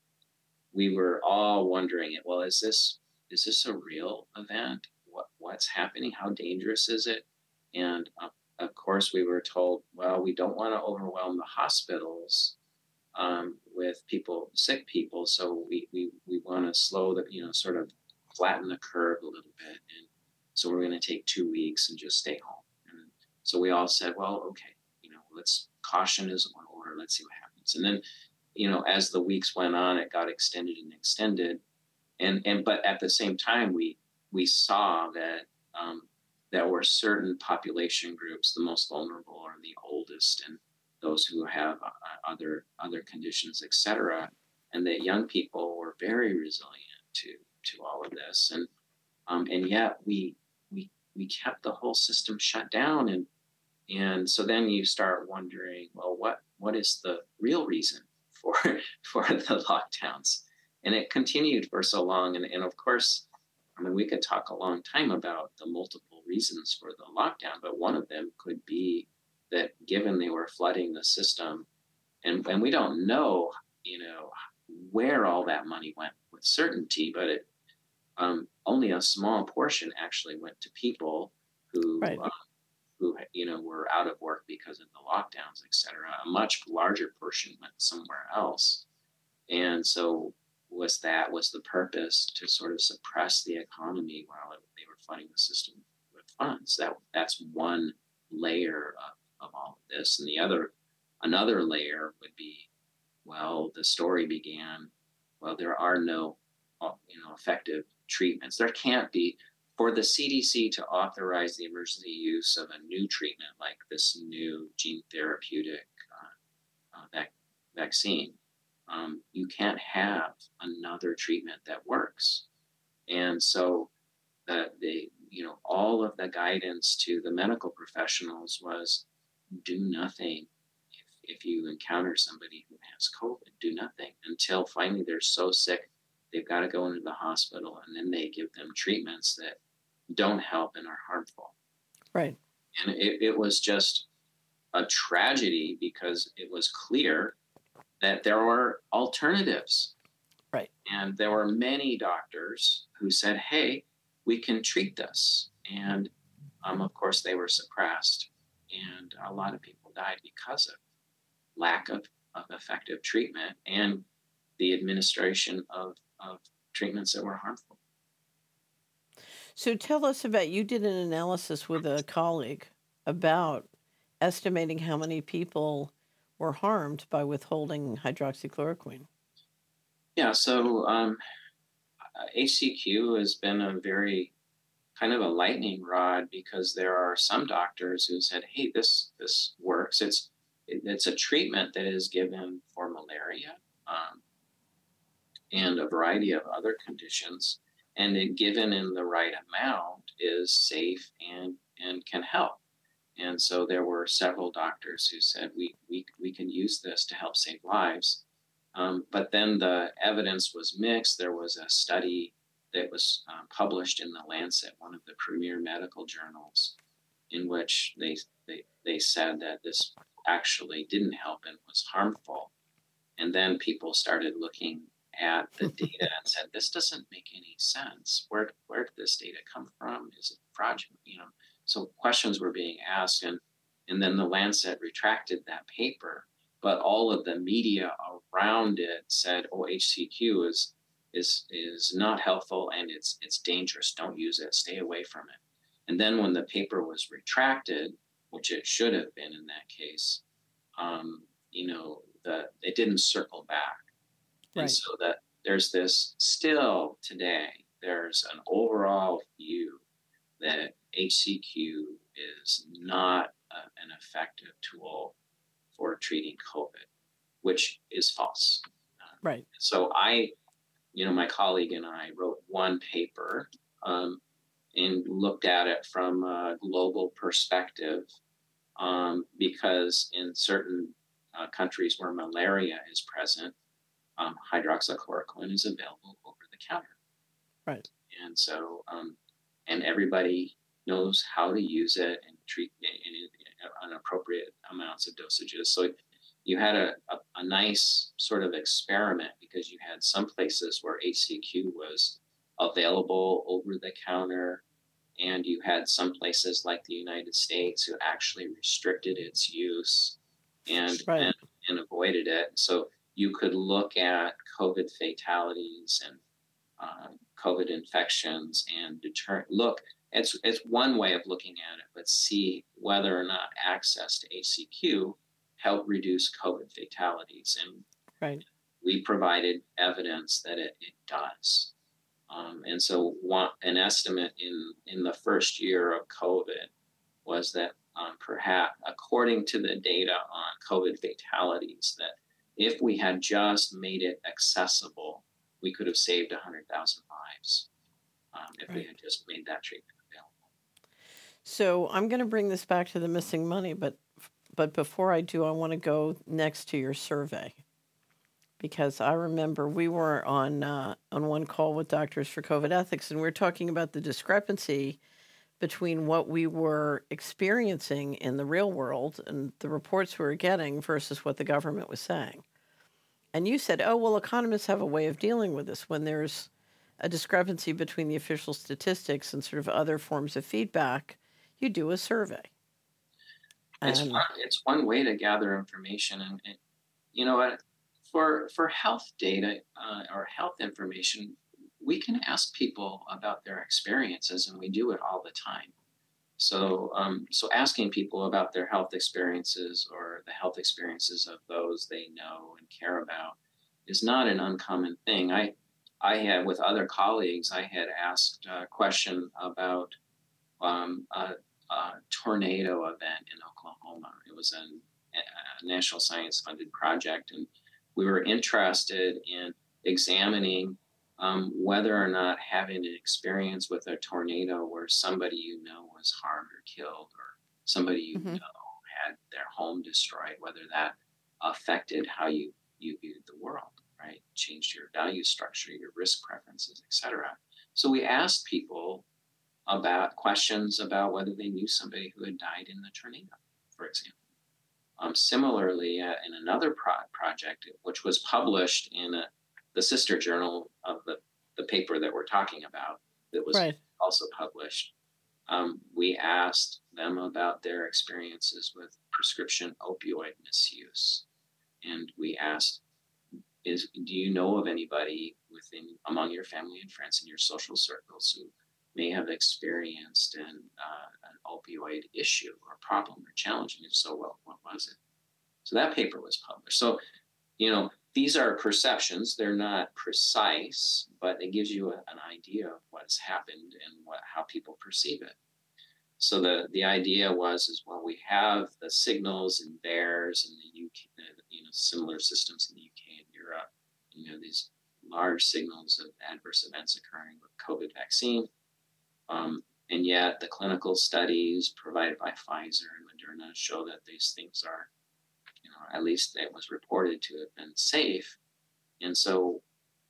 we were all wondering, well, is this is this a real event? What what's happening? How dangerous is it? And uh, of course, we were told, well, we don't want to overwhelm the hospitals um, with people, sick people, so we we we want to slow the, you know, sort of flatten the curve a little bit, and so we're going to take two weeks and just stay home. And so we all said, well, okay, you know, let's caution is one order. Let's see what happens. And then, you know, as the weeks went on, it got extended and extended, and and but at the same time, we we saw that um, there were certain population groups, the most vulnerable are the oldest, and those who have uh, other other conditions, et cetera, and that young people were very resilient to to all of this, and um, and yet we we we kept the whole system shut down, and and so then you start wondering, well, what what is the real reason for for the lockdowns? And it continued for so long. And, and of course, I mean, we could talk a long time about the multiple reasons for the lockdown, but one of them could be that given they were flooding the system, and, and we don't know, you know, where all that money went with certainty, but it um, only a small portion actually went to people who Right. uh, who you know were out of work because of the lockdowns, et cetera. A much larger portion went somewhere else, and so was that was the purpose to sort of suppress the economy while it, they were funding the system with funds. That that's one layer of, of all of this, and the other another layer would be, well, the story began, well, there are no uh, you know effective treatments. There can't be for the C D C to authorize the emergency use of a new treatment like this new gene therapeutic uh, uh, vac- vaccine. Um, you can't have another treatment that works. And so the, the you know all of the guidance to the medical professionals was do nothing if, if you encounter somebody who has COVID, do nothing until finally they're so sick they've got to go into the hospital, and then they give them treatments that don't help and are harmful. Right. And it, it was just a tragedy because it was clear that there were alternatives. Right. And there were many doctors who said, hey, we can treat this. And um, of course, they were suppressed. And a lot of people died because of lack of, of effective treatment and the administration of, of treatments that were harmful. So tell us about you did an analysis with a colleague about estimating how many people were harmed by withholding hydroxychloroquine. Yeah, so um, H C Q has been a very kind of a lightning rod because there are some doctors who said, "Hey, this this works. It's it, it's a treatment that is given for malaria um, and a variety of other conditions, and it given in the right amount is safe and and can help." And so there were several doctors who said, "We we we can use this to help save lives." Um, but then the evidence was mixed. There was a study that was uh, published in the Lancet, one of the premier medical journals, in which they, they they said that this actually didn't help and was harmful. And then people started looking at the data and said, "This doesn't make any sense. Where where did this data come from? Is it fraudulent?" You know, so questions were being asked, and and then the Lancet retracted that paper, but all of the media around it said, "Oh, H C Q is is is not helpful and it's it's dangerous. Don't use it. Stay away from it." And then when the paper was retracted, which it should have been in that case, um, you know, the it didn't circle back, and Right. so that there's this still today. There's an overall view that H C Q is not a, an effective tool for treating COVID, which is false. Uh, Right. so I, you know, my colleague and I wrote one paper um, and looked at it from a global perspective um, because in certain uh, countries where malaria is present, um, hydroxychloroquine is available over the counter. Right. And so, um, and everybody knows how to use it and treat in, in, in appropriate amounts of dosages. So you had a, a, a nice sort of experiment because you had some places where H C Q was available over the counter, and you had some places like the United States who actually restricted its use and Right. and, and avoided it. So you could look at COVID fatalities and um, COVID infections and deter look. It's it's one way of looking at it, but see whether or not access to H C Q helped reduce COVID fatalities, and Right. we provided evidence that it, it does. Um, and so, one, an estimate in in the first year of COVID was that um, perhaps, according to the data on COVID fatalities, that if we had just made it accessible, we could have saved one hundred thousand lives um, if we Right. had just made that treatment available. So I'm going to bring this back to the missing money, but but before I do, I want to go next to your survey because I remember we were on uh, on one call with Doctors for COVID Ethics, and we were talking about the discrepancy between what we were experiencing in the real world and the reports we were getting versus what the government was saying. And you said, "Oh, well, economists have a way of dealing with this when there's a discrepancy between the official statistics and sort of other forms of feedback. You do a survey." It's And one, it's one way to gather information, and, and you know what, for for health data uh, or health information, we can ask people about their experiences, and we do it all the time. So, um, so asking people about their health experiences or the health experiences of those they know and care about is not an uncommon thing. I, I had with other colleagues, I had asked a question about um, a, a tornado event in Oklahoma. It was an, a national science funded project, and we were interested in examining um, whether or not having an experience with a tornado where somebody you know was harmed or killed, or somebody you mhm, know had their home destroyed, whether that affected how you, you viewed the world, right? Changed your value structure, your risk preferences, et cetera. So we asked people about questions about whether they knew somebody who had died in the tornado, for example. Um, similarly, uh, in another pro- project, which was published in a, the sister journal of the, the paper that we're talking about, that was right, also published, um, we asked them about their experiences with prescription opioid misuse. And we asked, is do you know of anybody within among your family and friends in your social circles who may have experienced an, uh, an opioid issue or problem or challenge? And if so, well, what was it? So that paper was published. So, you know, these are perceptions. They're not precise, but it gives you a, an idea of what's happened and what how people perceive it. So the the idea was is well, we have the signals and bears in the U K, you know, similar systems in the U K and Europe. You know, these large signals of adverse events occurring with COVID vaccine, um, and yet the clinical studies provided by Pfizer and Moderna show that these things are, you know, at least it was reported to have been safe. And so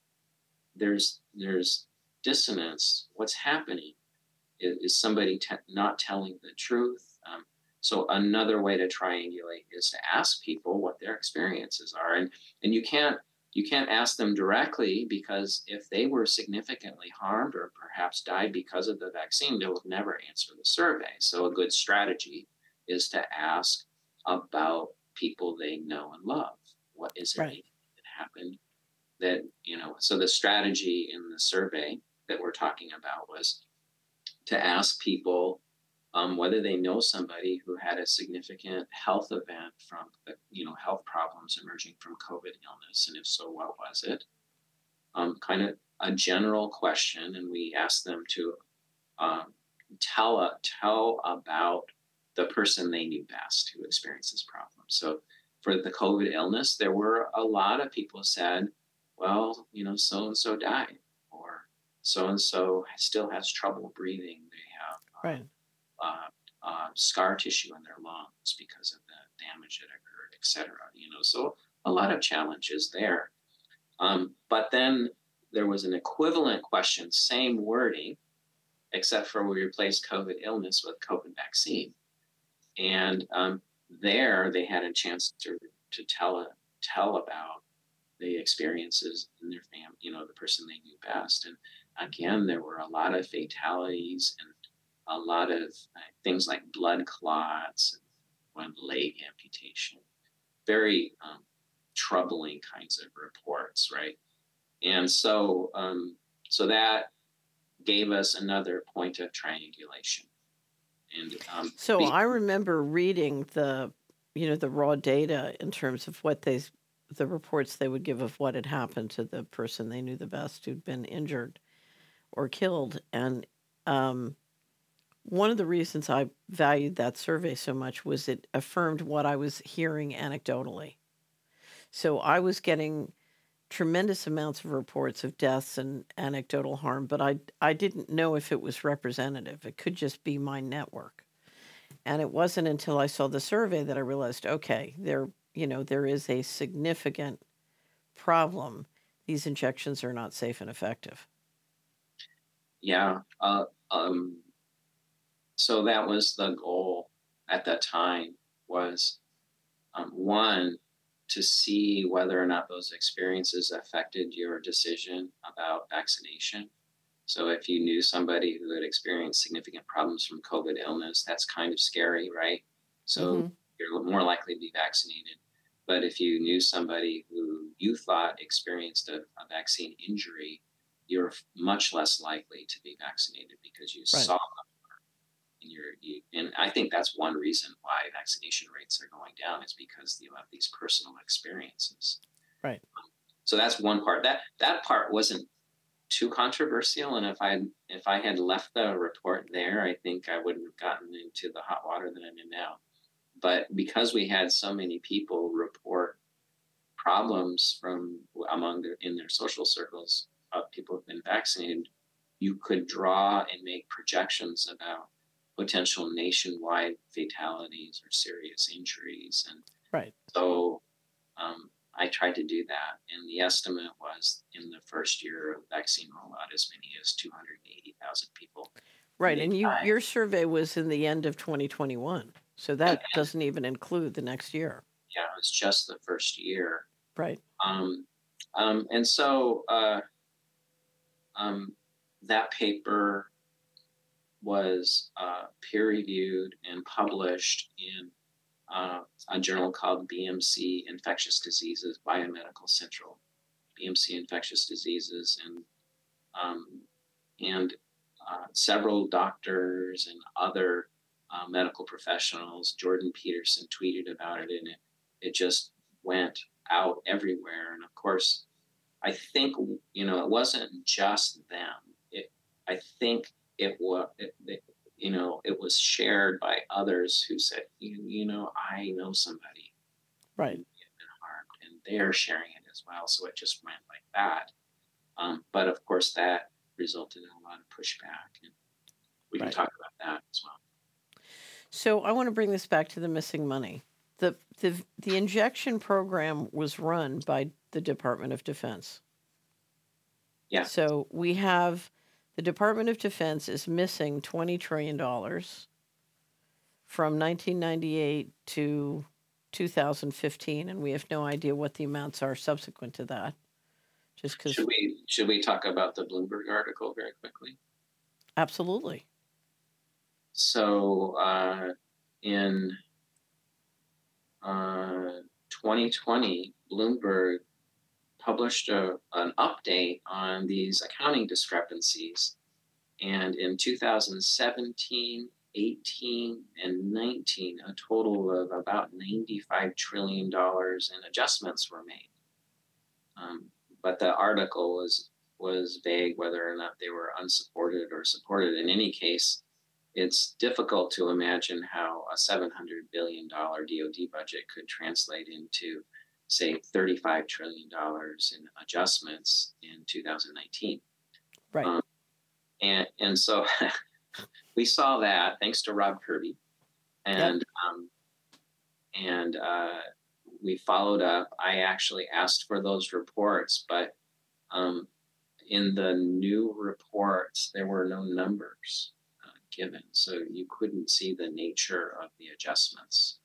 there's there's dissonance. What's happening? Is, is somebody te- not telling the truth? Um, so another way to triangulate is to ask people what their experiences are, and and you can't you can't ask them directly, because if they were significantly harmed or perhaps died because of the vaccine, they will never answer the survey. So a good strategy is to ask about people they know and love. What is there Right. anything that happened that, you know? So the strategy in the survey that we're talking about was to ask people um, whether they know somebody who had a significant health event from the, you know, health problems emerging from COVID illness, and if so, what was it? Um, kind of a general question, and we asked them to um, tell uh, tell about the person they knew best who experienced this problem. So for the COVID illness, there were a lot of people said, well, you know, so and so died, or so and so still has trouble breathing. They have Right. uh, uh, scar tissue in their lungs because of the damage that occurred, et cetera. You know, so a lot of challenges there. Um, but then there was an equivalent question, same wording, except for we replaced COVID illness with COVID vaccine. And um, there they had a chance to to tell tell about the experiences in their family, you know, the person they knew best. And again, there were a lot of fatalities and a lot of uh, things like blood clots and one leg amputation. Very um, troubling kinds of reports, right? And so, um, so that gave us another point of triangulation. And um, So be, I remember reading the, you know, the raw data in terms of what they, the reports they would give of what had happened to the person they knew the best who'd been injured or killed. And um, one of the reasons I valued that survey so much was it affirmed what I was hearing anecdotally. So I was getting tremendous amounts of reports of deaths and anecdotal harm, but I I didn't know if it was representative. It could just be my network. And it wasn't until I saw the survey that I realized, okay, there, you know, there is a significant problem. These injections are not safe and effective. yeah. Uh, um, so that was the goal at that time, was um, one, to see whether or not those experiences affected your decision about vaccination. So if you knew somebody who had experienced significant problems from COVID illness, that's kind of scary, right? So Hmm. you're more likely to be vaccinated. But if you knew somebody who you thought experienced a, a vaccine injury, you're much less likely to be vaccinated because you Right. saw and you're you, and I think that's one reason why vaccination rates are going down, is because you have these personal experiences. Right. So that's one part. That that part wasn't too controversial, and if I if I had left the report there, I think I wouldn't have gotten into the hot water that I'm in now. But because we had so many people report problems from among their in their social circles of people who've been vaccinated, you could draw and make projections about potential nationwide fatalities or serious injuries. And Right. so um, I tried to do that. And the estimate was, in the first year of vaccine rollout, as many as two hundred eighty thousand people Right. may And you die. your survey was in the end of twenty twenty-one. So And, that doesn't even include the next year. yeah, it was just the first year. Right. Um, um, and so uh, um, that paper was uh, peer reviewed and published in uh, a journal called B M C Infectious Diseases, Biomedical Central, B M C Infectious Diseases, and um, and uh, several doctors and other uh, medical professionals. Jordan Peterson tweeted about it, and it it just went out everywhere. And of course, I think you know it wasn't just them. It I think it was it, it, you know it was shared by others who said you, you know I know somebody who Right. had been harmed, and they're sharing it as well. So it just went like that. Um, but of course, that resulted in a lot of pushback, and we can Right. talk about that as well. So I want to bring this back to the missing money. The the the injection program was run by the Department of Defense. Yeah. So we have the Department of Defense is missing twenty trillion dollars from nineteen ninety-eight to two thousand fifteen, and we have no idea what the amounts are subsequent to that. Just because, Should we should we talk about the Bloomberg article very quickly? absolutely. So uh, in uh, twenty twenty, Bloomberg published a, an update on these accounting discrepancies. And in two thousand seventeen, eighteen, and nineteen, a total of about ninety-five trillion dollars in adjustments were made. Um, but the article was was vague whether or not they were unsupported or supported. In any case, it's difficult to imagine how a seven hundred billion dollars D O D budget could translate into, say, thirty-five trillion dollars in adjustments in two thousand nineteen. Right. Um, and and so we saw that thanks to Rob Kirby, and yep. um, and uh, we followed up. I actually asked for those reports, but um, in the new reports there were no numbers uh, given, so you couldn't see the nature of the adjustments.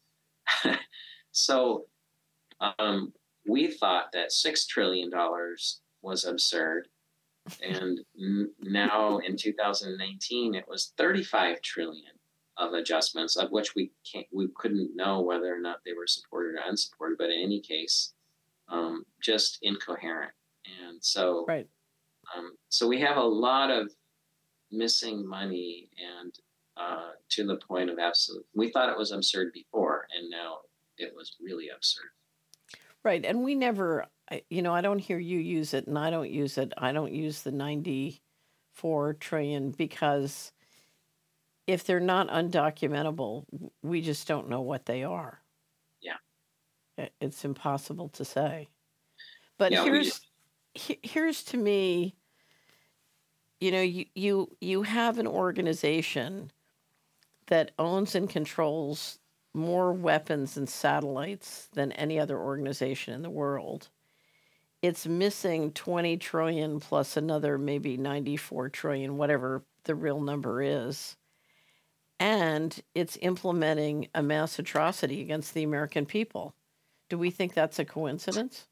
So um, we thought that six trillion dollars was absurd. And now in two thousand nineteen, it was thirty-five trillion of adjustments, of which we can't, we couldn't know whether or not they were supported or unsupported. But in any case, um, just incoherent. And so, right. um, so we have a lot of missing money, and uh, to the point of absolute. We thought it was absurd before, and now it was really absurd. Right, and we never. You know, I don't hear you use it, and I don't use it. I don't use the ninety-four trillion because if they're not undocumentable, we just don't know what they are. Yeah, it's impossible to say. But yeah, here's he, here's to me. You know, you you you have an organization that owns and controls more weapons and satellites than any other organization in the world. It's missing twenty trillion plus another maybe ninety-four trillion, whatever the real number is. And it's implementing a mass atrocity against the American people. Do we think that's a coincidence?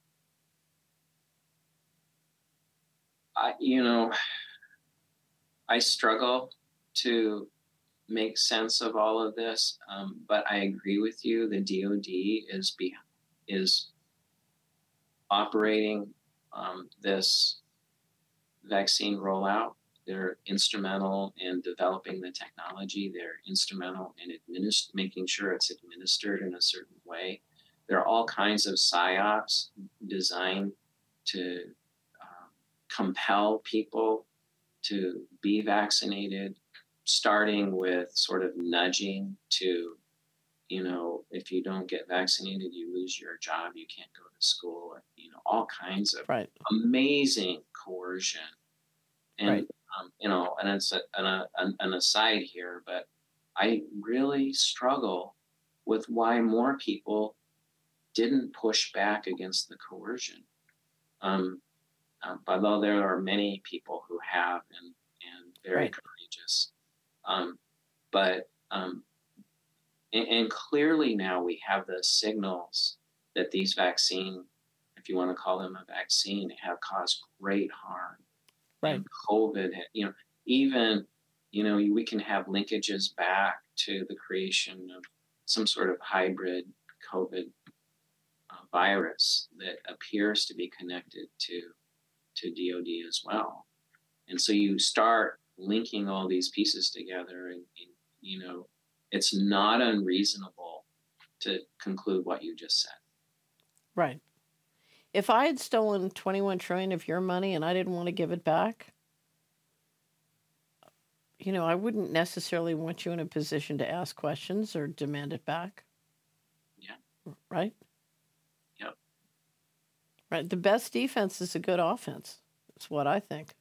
I, you know, I struggle to make sense of all of this, um, but I agree with you. The D O D is be, is operating um, this vaccine rollout. They're instrumental in developing the technology. They're instrumental in administ- making sure it's administered in a certain way. There are all kinds of psyops designed to um, compel people to be vaccinated, starting with sort of nudging to, you know, if you don't get vaccinated, you lose your job, you can't go to school, you know, all kinds of right. amazing coercion. And, right. um, you know, and it's a, an, a, an aside here, but I really struggle with why more people didn't push back against the coercion. Um, um, although there are many people who have and, and very right. courageous. Um, but um, and, and clearly now we have the signals that these vaccine, if you want to call them a vaccine, have caused great harm. Right. And COVID, you know, even, you know, we can have linkages back to the creation of some sort of hybrid COVID uh, virus that appears to be connected to to D O D as well. And so you start linking all these pieces together, and, and you know, it's not unreasonable to conclude what you just said. Right. If I had stolen twenty-one trillion of your money and I didn't want to give it back, you know, I wouldn't necessarily want you in a position to ask questions or demand it back, Yeah. right? Yep. Right. The best defense is a good offense. That's what I think.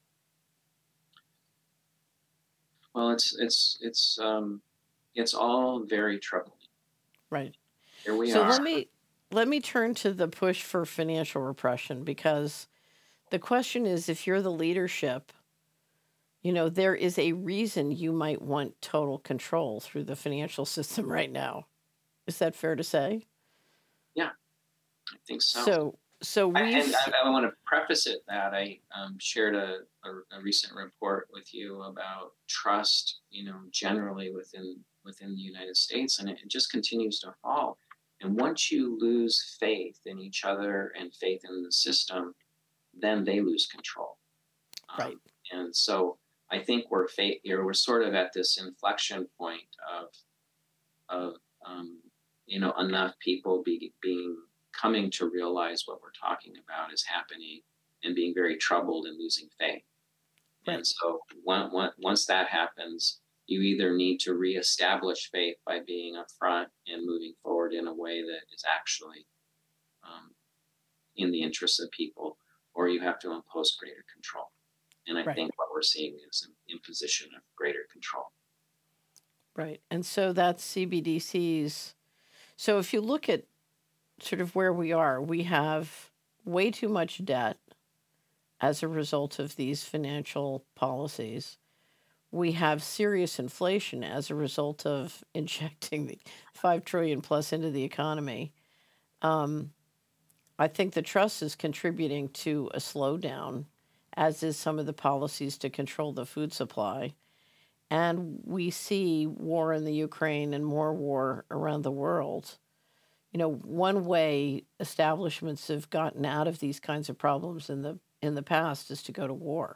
Well, it's it's it's um it's all very troubling. Right. Here we So are. let me let me turn to the push for financial repression, because the question is, if you're the leadership, you know, there is a reason you might want total control through the financial system right now. Is that fair to say? Yeah, I think so. So so I, we've and s- I, I want to preface it that I um, shared a, a, a recent report with you about trust, you know, generally within within the United States, and it, it just continues to fall. And once you lose faith in each other and faith in the system, then they lose control. right. Um, and so I think we're fa- here, we're sort of at this inflection point of of um, you know, enough people be, being coming to realize what we're talking about is happening and being very troubled and losing faith. Right. And so one, one, once that happens, you either need to reestablish faith by being upfront and moving forward in a way that is actually um, in the interests of people, or you have to impose greater control. And I Right. think what we're seeing is an imposition of greater control. Right. And so that's C B D Cs. So if you look at sort of where we are, we have way too much debt as a result of these financial policies. We have serious inflation as a result of injecting the five trillion plus into the economy. Um, I think the trust is contributing to a slowdown, as is some of the policies to control the food supply. And we see war in the Ukraine and more war around the world. You know, one way establishments have gotten out of these kinds of problems in the in the past is to go to war.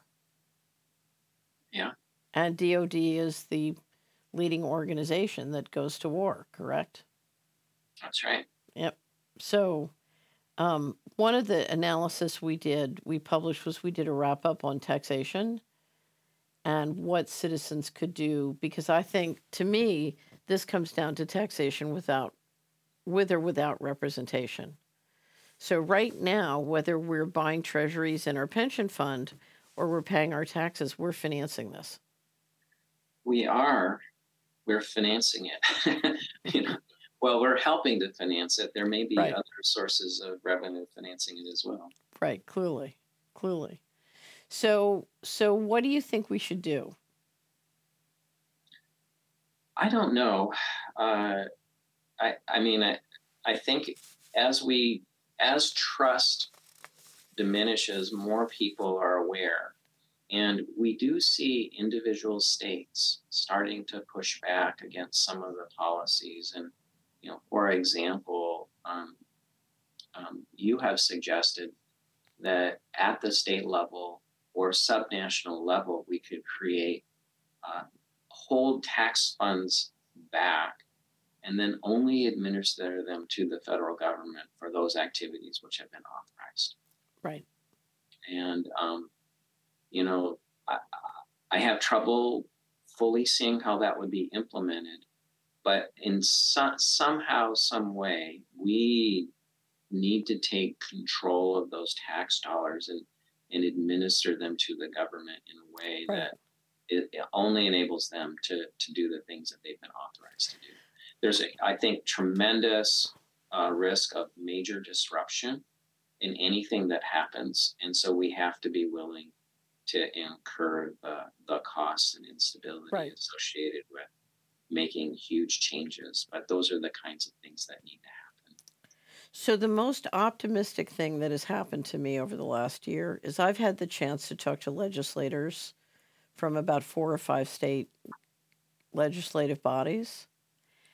Yeah, And D O D is the leading organization that goes to war, correct? that's right. Yep. So, um, one of the analysis we did, we published, was we did a wrap up on taxation and what citizens could do, because I think, to me, this comes down to taxation without, with or without representation. So right now, whether we're buying treasuries in our pension fund or we're paying our taxes, we're financing this. We are, we're financing it. You know, well, we're helping to finance it. There may be Right, other sources of revenue financing it as well. right, clearly, clearly. So, so what do you think we should do? I don't know. Uh, I, I mean, I, I think as we, as trust diminishes, more people are aware. And we do see individual states starting to push back against some of the policies. And, you know, for example, um, um, you have suggested that at the state level or subnational level, we could create, uh, hold tax funds back and then only administer them to the federal government for those activities which have been authorized. Right, And, um, you know, I, I have trouble fully seeing how that would be implemented, but in so, somehow, some way, we need to take control of those tax dollars and, and administer them to the government in a way right, that it, it only enables them to, to do the things that they've been authorized to do. There's, a, I think, tremendous uh, risk of major disruption in anything that happens. And so we have to be willing to incur the, the costs and instability right. associated with making huge changes. But those are the kinds of things that need to happen. So the most optimistic thing that has happened to me over the last year is I've had the chance to talk to legislators from about four or five state legislative bodies.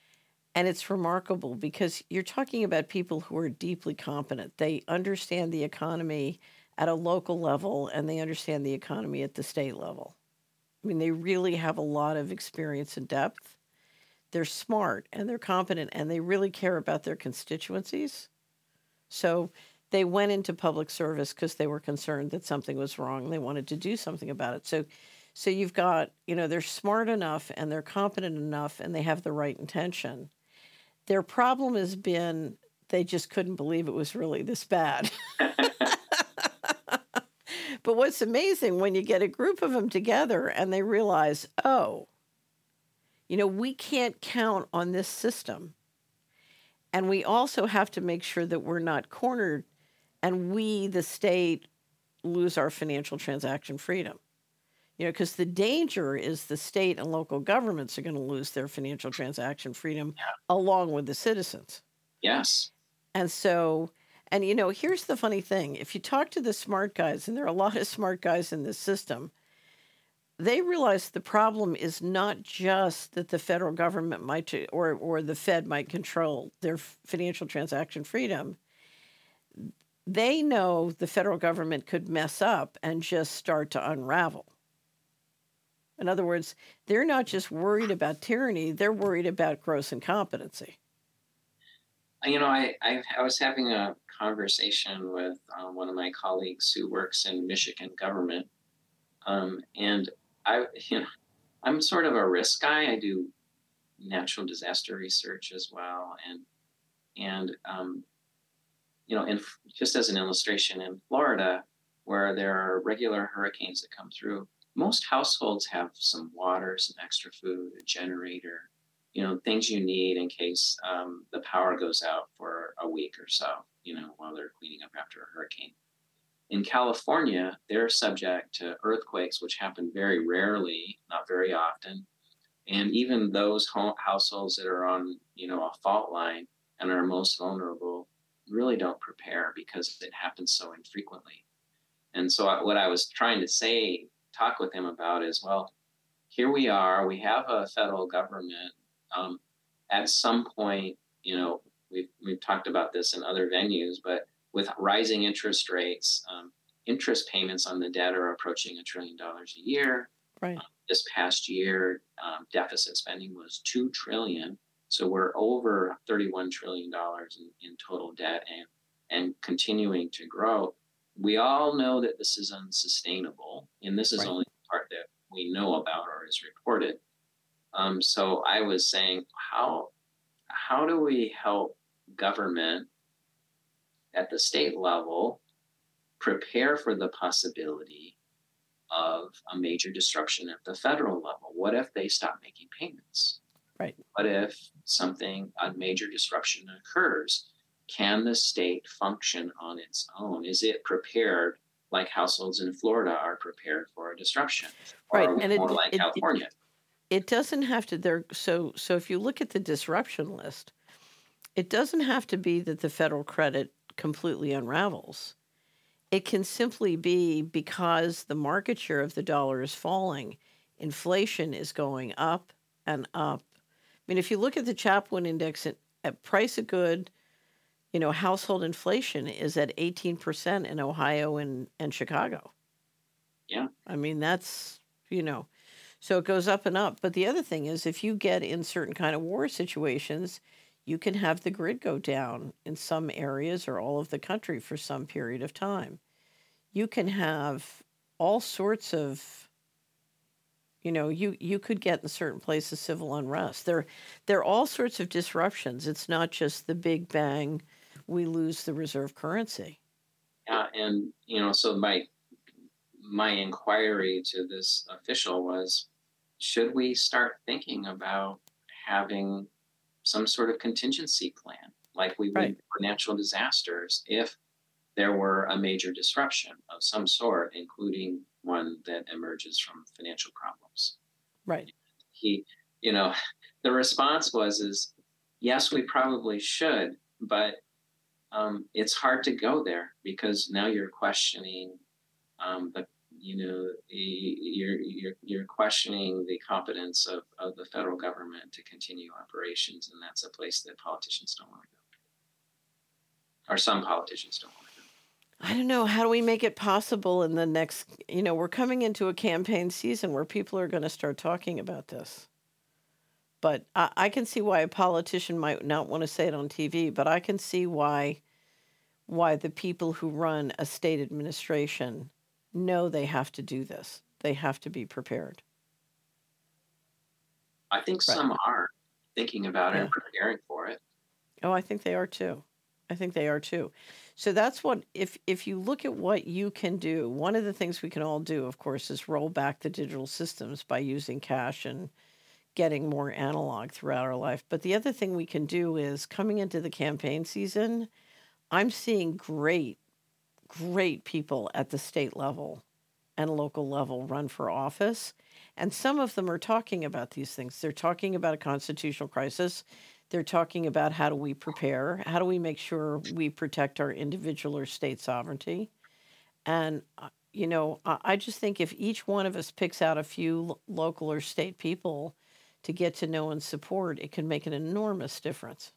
And it's remarkable because you're talking about people who are deeply competent. They understand the economy at a local level and they understand the economy at the state level. I mean, they really have a lot of experience and depth. They're smart and they're competent and they really care about their constituencies. So they went into public service because they were concerned that something was wrong. They wanted to do something about it. So so you've got, you know, they're smart enough and they're competent enough and they have the right intention. Their problem has been they just couldn't believe it was really this bad. But what's amazing when you get a group of them together and they realize, oh, you know, we can't count on this system. And we also have to make sure that we're not cornered and we, the state, lose our financial transaction freedom. You know, because the danger is the state and local governments are going to lose their financial transaction freedom along with the citizens. Yes. And so, and you know, here's the funny thing. If you talk to the smart guys, and there are a lot of smart guys in this system, they realize the problem is not just that the federal government might or or the Fed might control their financial transaction freedom. They know the federal government could mess up and just start to unravel. In other words, they're not just worried about tyranny, they're worried about gross incompetency. You know, I I, I was having a conversation with uh, one of my colleagues who works in Michigan government, um, and I, you know, I'm sort of a risk guy. I do natural disaster research as well, and and um, you know, and just as an illustration, in Florida, where there are regular hurricanes that come through, most households have some water, some extra food, a generator, you know, things you need in case um, the power goes out for a week or so, you know, while they're cleaning up after a hurricane. In California, they're subject to earthquakes, which happen very rarely, not very often. And even those home, households that are on, you know, a fault line and are most vulnerable really don't prepare because it happens so infrequently. And so I, what I was trying to say, talk with him about is, well, here we are, we have a federal government. Um, at some point, you know, we've, we've talked about this in other venues, but with rising interest rates, um, interest payments on the debt are approaching a trillion dollars a year. Right. Um, this past year, um, deficit spending was two trillion dollars. So we're over thirty-one trillion dollars in, in total debt and, and continuing to grow. We all know that this is unsustainable, and this is Right. only the part that we know about or is reported. Um, so I was saying, how how do we help government at the state level prepare for the possibility of a major disruption at the federal level? What if they stop making payments? Right. What if something, a major disruption occurs? Can the state function on its own? Is it prepared like households in Florida are prepared for a disruption? Or Right. are we And it, more like it, California? It, it doesn't have to there so so if you look at the disruption list, it doesn't have to be that the federal credit completely unravels. It can simply be because the market share of the dollar is falling, inflation is going up and up. I mean, if you look at the Chapman index at, at price of good, you know, household inflation is at eighteen percent in Ohio and, and Chicago. Yeah. I mean, that's, you know, so it goes up and up. But the other thing is, if you get in certain kind of war situations, you can have the grid go down in some areas or all of the country for some period of time. You can have all sorts of, you know, you you could get in certain places civil unrest. There there are all sorts of disruptions. It's not just the big bang, we lose the reserve currency. Yeah. And, you know, so my my inquiry to this official was, should we start thinking about having some sort of contingency plan like we would Right. for natural disasters if there were a major disruption of some sort, including one that emerges from financial problems? Right. He, you know, the response was, is yes, we probably should, but um, it's hard to go there because now you're questioning um, the you know, y- you're you're you're questioning the competence of, of the federal government to continue operations, and that's a place that politicians don't want to go, or some politicians don't want to go. I don't know. How do we make it possible in the next, you know, we're coming into a campaign season where people are going to start talking about this. But I, I can see why a politician might not want to say it on T V, but I can see why why the people who run a state administration know they have to do this. They have to be prepared. I think Right. some are thinking about it Yeah. and preparing for it. Oh, I think they are too. I think they are too. So that's what if if you look at what you can do, one of the things we can all do, of course, is roll back the digital systems by using cash and getting more analog throughout our life. But the other thing we can do is coming into the campaign season, I'm seeing great, great people at the state level and local level run for office. And some of them are talking about these things. They're talking about a constitutional crisis. They're talking about how do we prepare? How do we make sure we protect our individual or state sovereignty? And, uh, you know, I, I just think if each one of us picks out a few lo- local or state people to get to know and support, it can make an enormous difference.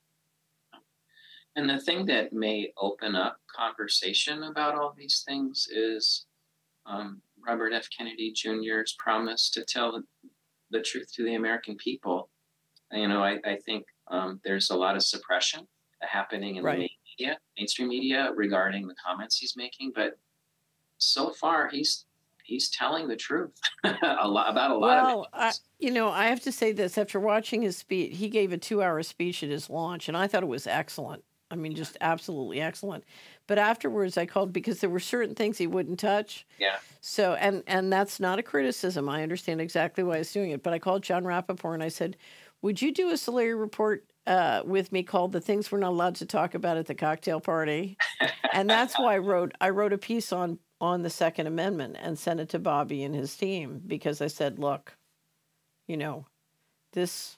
And the thing that may open up conversation about all these things is um, Robert F. Kennedy Junior's promise to tell the, the truth to the American people. You know, I, I think um, there's a lot of suppression happening in the Right. main media, mainstream media, regarding the comments he's making. But so far, he's he's telling the truth a lot about a lot of Well, I, issues. you know, I have to say this after watching his speech, he gave a two hour speech at his launch, and I thought it was excellent. I mean, just absolutely excellent. But afterwards, I called because there were certain things he wouldn't touch. Yeah, So, and and that's not a criticism. I understand exactly why he's doing it. But I called John Rappaport and I said, "Would you do a Solari report uh, with me called "The Things We're Not Allowed to Talk About at the Cocktail Party"?" And that's why I wrote I wrote a piece on on the Second Amendment and sent it to Bobby and his team because I said, "Look, you know, this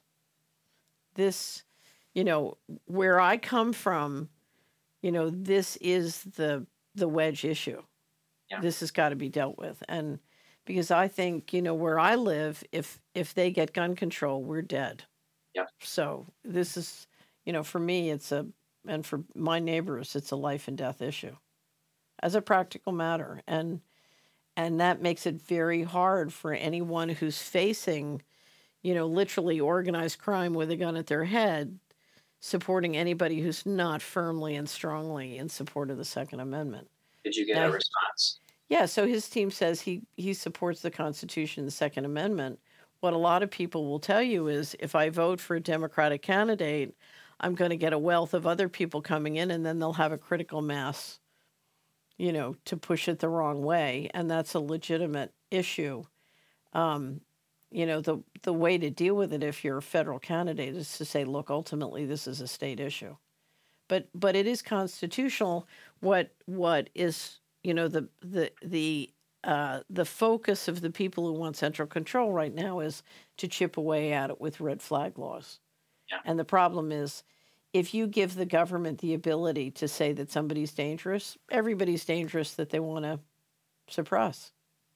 this, you know, where I come from, you know, this is the the wedge issue. yeah, This has got to be dealt with." And because I think, you know, where I live, if if they get gun control, we're dead. yeah. So this is, you know, for me, it's a, and for my neighbors, it's a life and death issue as a practical matter. And and that makes it very hard for anyone who's facing, you know, literally organized crime with a gun at their head, supporting anybody who's not firmly and strongly in support of the Second Amendment. Did you get Now, a he- response? yeah, so his team says he he supports the Constitution and the Second Amendment. What a lot of people will tell you is if I vote for a Democratic candidate, I'm going to get a wealth of other people coming in and then they'll have a critical mass, you know, to push it the wrong way, and that's a legitimate issue. Um, you know, the the way to deal with it if you're a federal candidate is to say, look, ultimately this is a state issue. But but it is constitutional. What what is, you know, the the the uh, the focus of the people who want central control right now is to chip away at it with red flag laws. Yeah, And the problem is, if you give the government the ability to say that somebody's dangerous, everybody's dangerous that they want to suppress.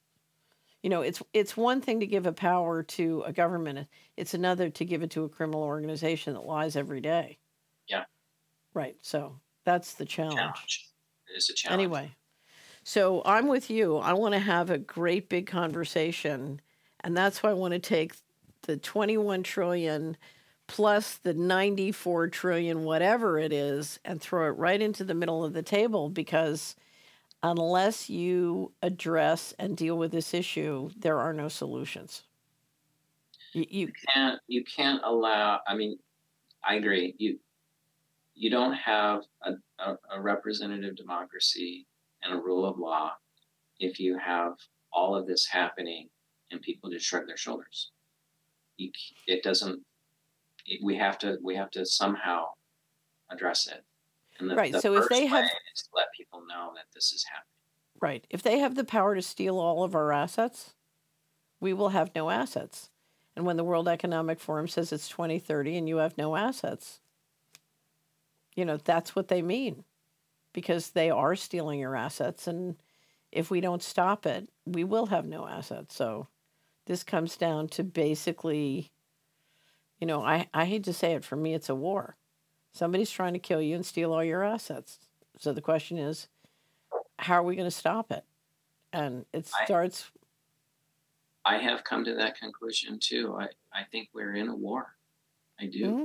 You know, it's it's one thing to give a power to a government; it's another to give it to a criminal organization that lies every day. yeah. Right. So that's the challenge. Challenge. It is a challenge. Anyway, so I'm with you. I want to have a great big conversation, and that's why I want to take the twenty-one trillion plus the ninety-four trillion whatever it is and throw it right into the middle of the table because unless you address and deal with this issue, there are no solutions. You, you You can't you can't allow. I mean, I agree. You you don't have a, a, a representative democracy and a rule of law if you have all of this happening and people just shrug their shoulders. You, it doesn't. It, we have to. We have to somehow address it. And the, right. the So if first they way have is to let people know that this is happening. right, if they have the power to steal all of our assets, we will have no assets. And when the World Economic Forum says it's twenty thirty and you have no assets, you know, that's what they mean because they are stealing your assets. And if we don't stop it, we will have no assets. So this comes down to basically, you know, I, I hate to say it, for me, it's a war. Somebody's trying to kill you and steal all your assets. So the question is, how are we going to stop it? And it I, starts. I have come to that conclusion too. I, I think we're in a war. I do. Mhm.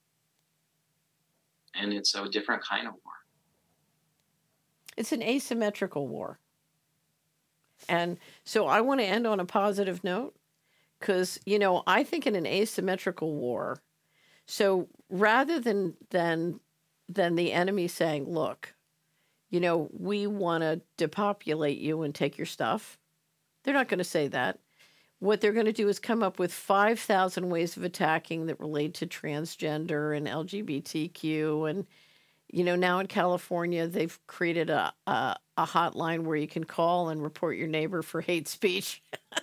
And it's a different kind of war. It's an asymmetrical war. And so I want to end on a positive note because, you know, I think in an asymmetrical war, so rather than than than the enemy saying, look, you know, we want to depopulate you and take your stuff, they're not going to say that. What they're going to do is come up with five thousand ways of attacking that relate to transgender and L G B T Q. And, you know, now in California, they've created a, a, a hotline where you can call and report your neighbor for hate speech.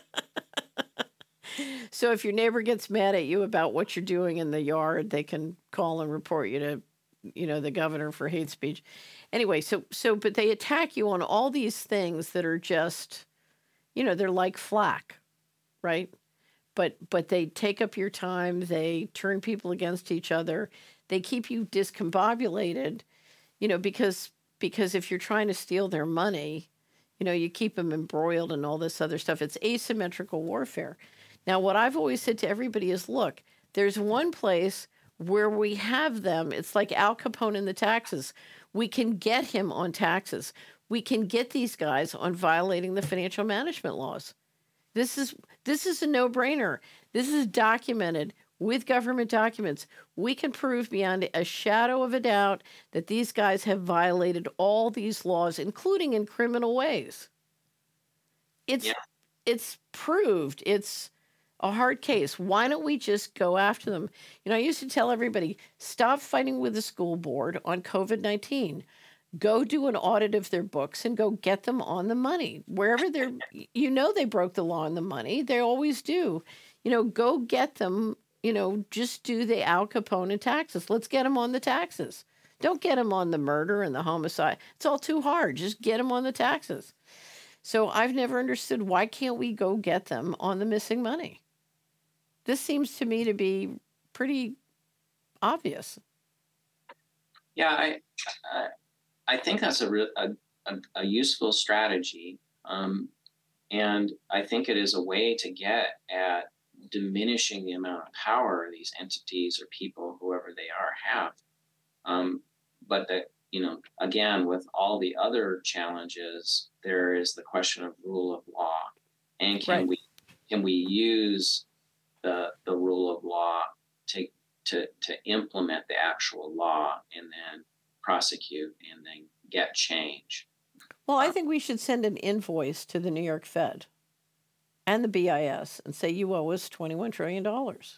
So if your neighbor gets mad at you about what you're doing in the yard, they can call and report you to, you know, the governor for hate speech. Anyway, so so but they attack you on all these things that are just, you know, they're like flack, right? But but they take up your time, they turn people against each other. They keep you discombobulated, you know, because because if you're trying to steal their money, you know, you keep them embroiled in all this other stuff. It's asymmetrical warfare. Now, what I've always said to everybody is, look, there's one place where we have them. It's like Al Capone in the taxes. We can get him on taxes. We can get these guys on violating the financial management laws. This is this is a no-brainer. This is documented with government documents. We can prove beyond a shadow of a doubt that these guys have violated all these laws, including in criminal ways. It's Yeah. it's proved. It's a hard case. Why don't we just go after them? You know, I used to tell everybody, stop fighting with the school board on COVID nineteen. Go do an audit of their books and go get them on the money. Wherever they're, you know, they broke the law on the money. They always do. You know, go get them, you know, just do the Al Capone and taxes. Let's get them on the taxes. Don't get them on the murder and the homicide. It's all too hard. Just get them on the taxes. So I've never understood, why can't we go get them on the missing money? This seems to me to be pretty obvious. Yeah, I, I, I think that's a, real, a, a, a useful strategy. Um, and I think it is a way to get at diminishing the amount of power these entities or people, whoever they are, have. Um, but that, you know, again, with all the other challenges, there is the question of rule of law. And can Right. we can we use the the rule of law to to to implement the actual law and then prosecute and then get change? Well, I think we should send an invoice to the New York Fed and the B I S and say, you owe us twenty-one trillion dollars.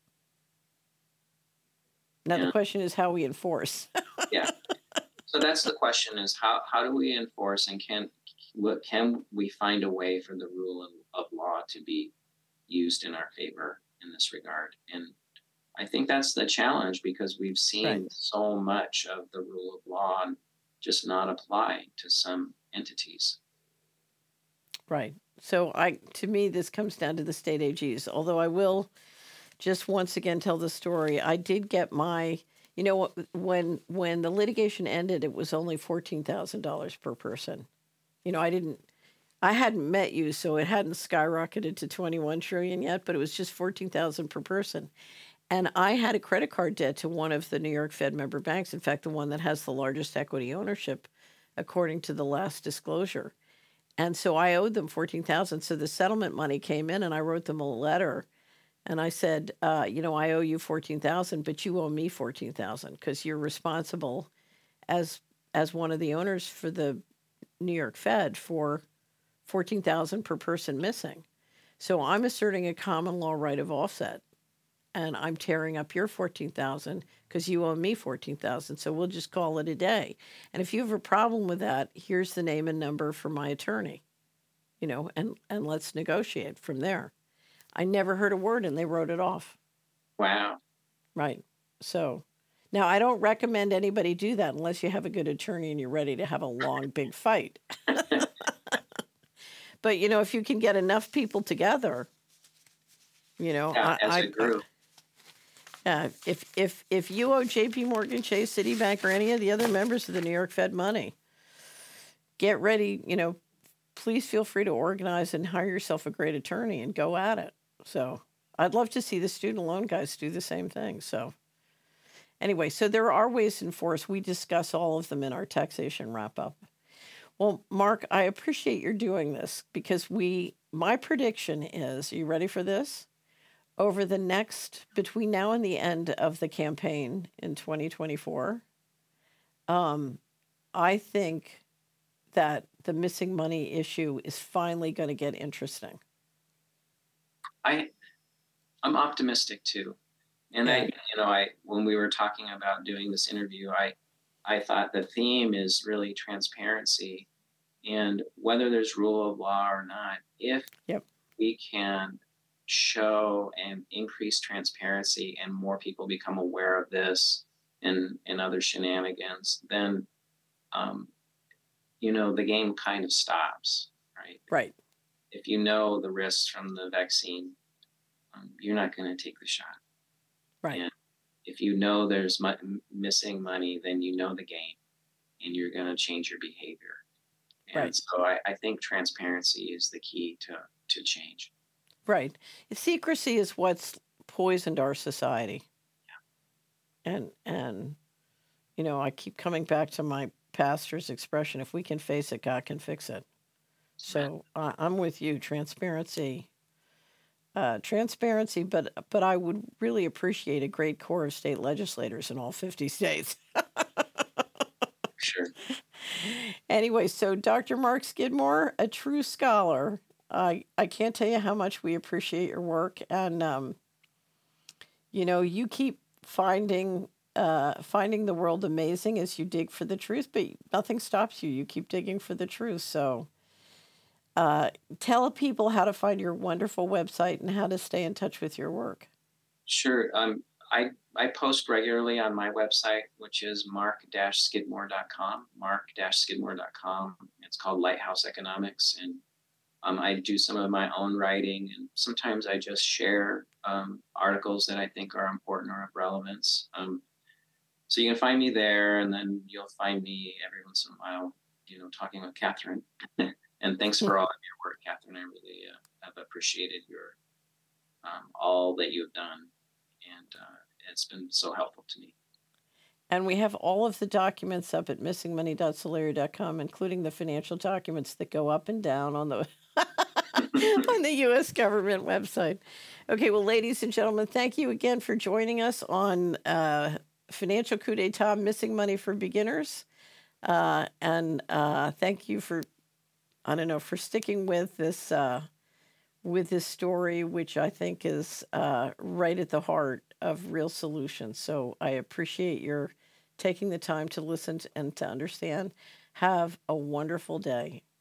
Now, Yeah. the question is how we enforce. Yeah. So that's the question: is how how do we enforce, and can what can we find a way for the rule of, of law to be used in our favor in this regard? And I think that's the challenge, because we've seen Right. so much of the rule of law just not apply to some entities. Right. So I, to me, this comes down to the state A Gs. Although I will just once again tell the story. I did get my, you know, when when the litigation ended, it was only fourteen thousand dollars per person. You know, I didn't, I hadn't met you, so it hadn't skyrocketed to twenty-one trillion yet, but it was just fourteen thousand per person. And I had a credit card debt to one of the New York Fed member banks. In fact, the one that has the largest equity ownership, according to the last disclosure. And so I owed them fourteen thousand. So the settlement money came in, and I wrote them a letter, and I said, uh, you know, I owe you fourteen thousand, but you owe me fourteen thousand because you're responsible as as one of the owners for the New York Fed for fourteen thousand per person missing. So I'm asserting a common law right of offset, and I'm tearing up your fourteen thousand because you owe me fourteen thousand. So we'll just call it a day. And if you have a problem with that, here's the name and number for my attorney, you know, and, and let's negotiate from there. I never heard a word, and they wrote it off. Wow. Right. So now I don't recommend anybody do that unless you have a good attorney and you're ready to have a long, big fight. but you know, if you can get enough people together, you know, Yeah, I, as I, a I group. yeah, if if if you owe J P Morgan Chase, Citibank, or any of the other members of the New York Fed money, get ready. You know, please feel free to organize and hire yourself a great attorney and go at it. So I'd love to see the student loan guys do the same thing. So anyway, so there are ways to enforce. We discuss all of them in our taxation wrap up. Well, Mark, I appreciate your doing this because we, my prediction is, are you ready for this? Over the next, between now and the end of the campaign in twenty twenty-four, um, I think that the missing money issue is finally going to get interesting. I I'm optimistic too. And I, Yeah. you know, I when we were talking about doing this interview, I I thought the theme is really transparency and whether there's rule of law or not, if Yep. we can show and increase transparency and more people become aware of this and and other shenanigans, then um, you know the game kind of stops, right? Right. If you know the risks from the vaccine, um, you're not going to take the shot. Right. And if you know there's mo- missing money, then you know the game and you're going to change your behavior. And Right. so I, I think transparency is the key to, to change. Right. Secrecy is what's poisoned our society. And and you know, I keep coming back to my pastor's expression: if we can face it, God can fix it. So uh, I'm with you. Transparency, uh, transparency, but but I would really appreciate a great core of state legislators in all fifty states. Sure. Anyway, so Doctor Mark Skidmore, a true scholar. I I can't tell you how much we appreciate your work, and um, you know, you keep finding uh, finding the world amazing as you dig for the truth, but nothing stops you. You keep digging for the truth. So, uh, tell people how to find your wonderful website and how to stay in touch with your work. Sure. Um, I, I post regularly on my website, which is mark dash skidmore dot com, mark dash skidmore dot com. It's called Lighthouse Economics. And um, I do some of my own writing, and sometimes I just share um, articles that I think are important or of relevance. Um, so you can find me there, and then you'll find me every once in a while, you know, talking with Catherine. And thanks for all of your work, Catherine. I really uh, have appreciated your um, all that you've done, and uh, it's been so helpful to me. And we have all of the documents up at missing money dot solari dot com, including the financial documents that go up and down on the on the U S government website. Okay, well, ladies and gentlemen, thank you again for joining us on uh, Financial Coup d'etat, Missing Money for Beginners. Uh, and uh, thank you for, I don't know, for sticking with this uh, with this story, which I think is uh, right at the heart of real solutions. So I appreciate your taking the time to listen to, and to understand. Have a wonderful day.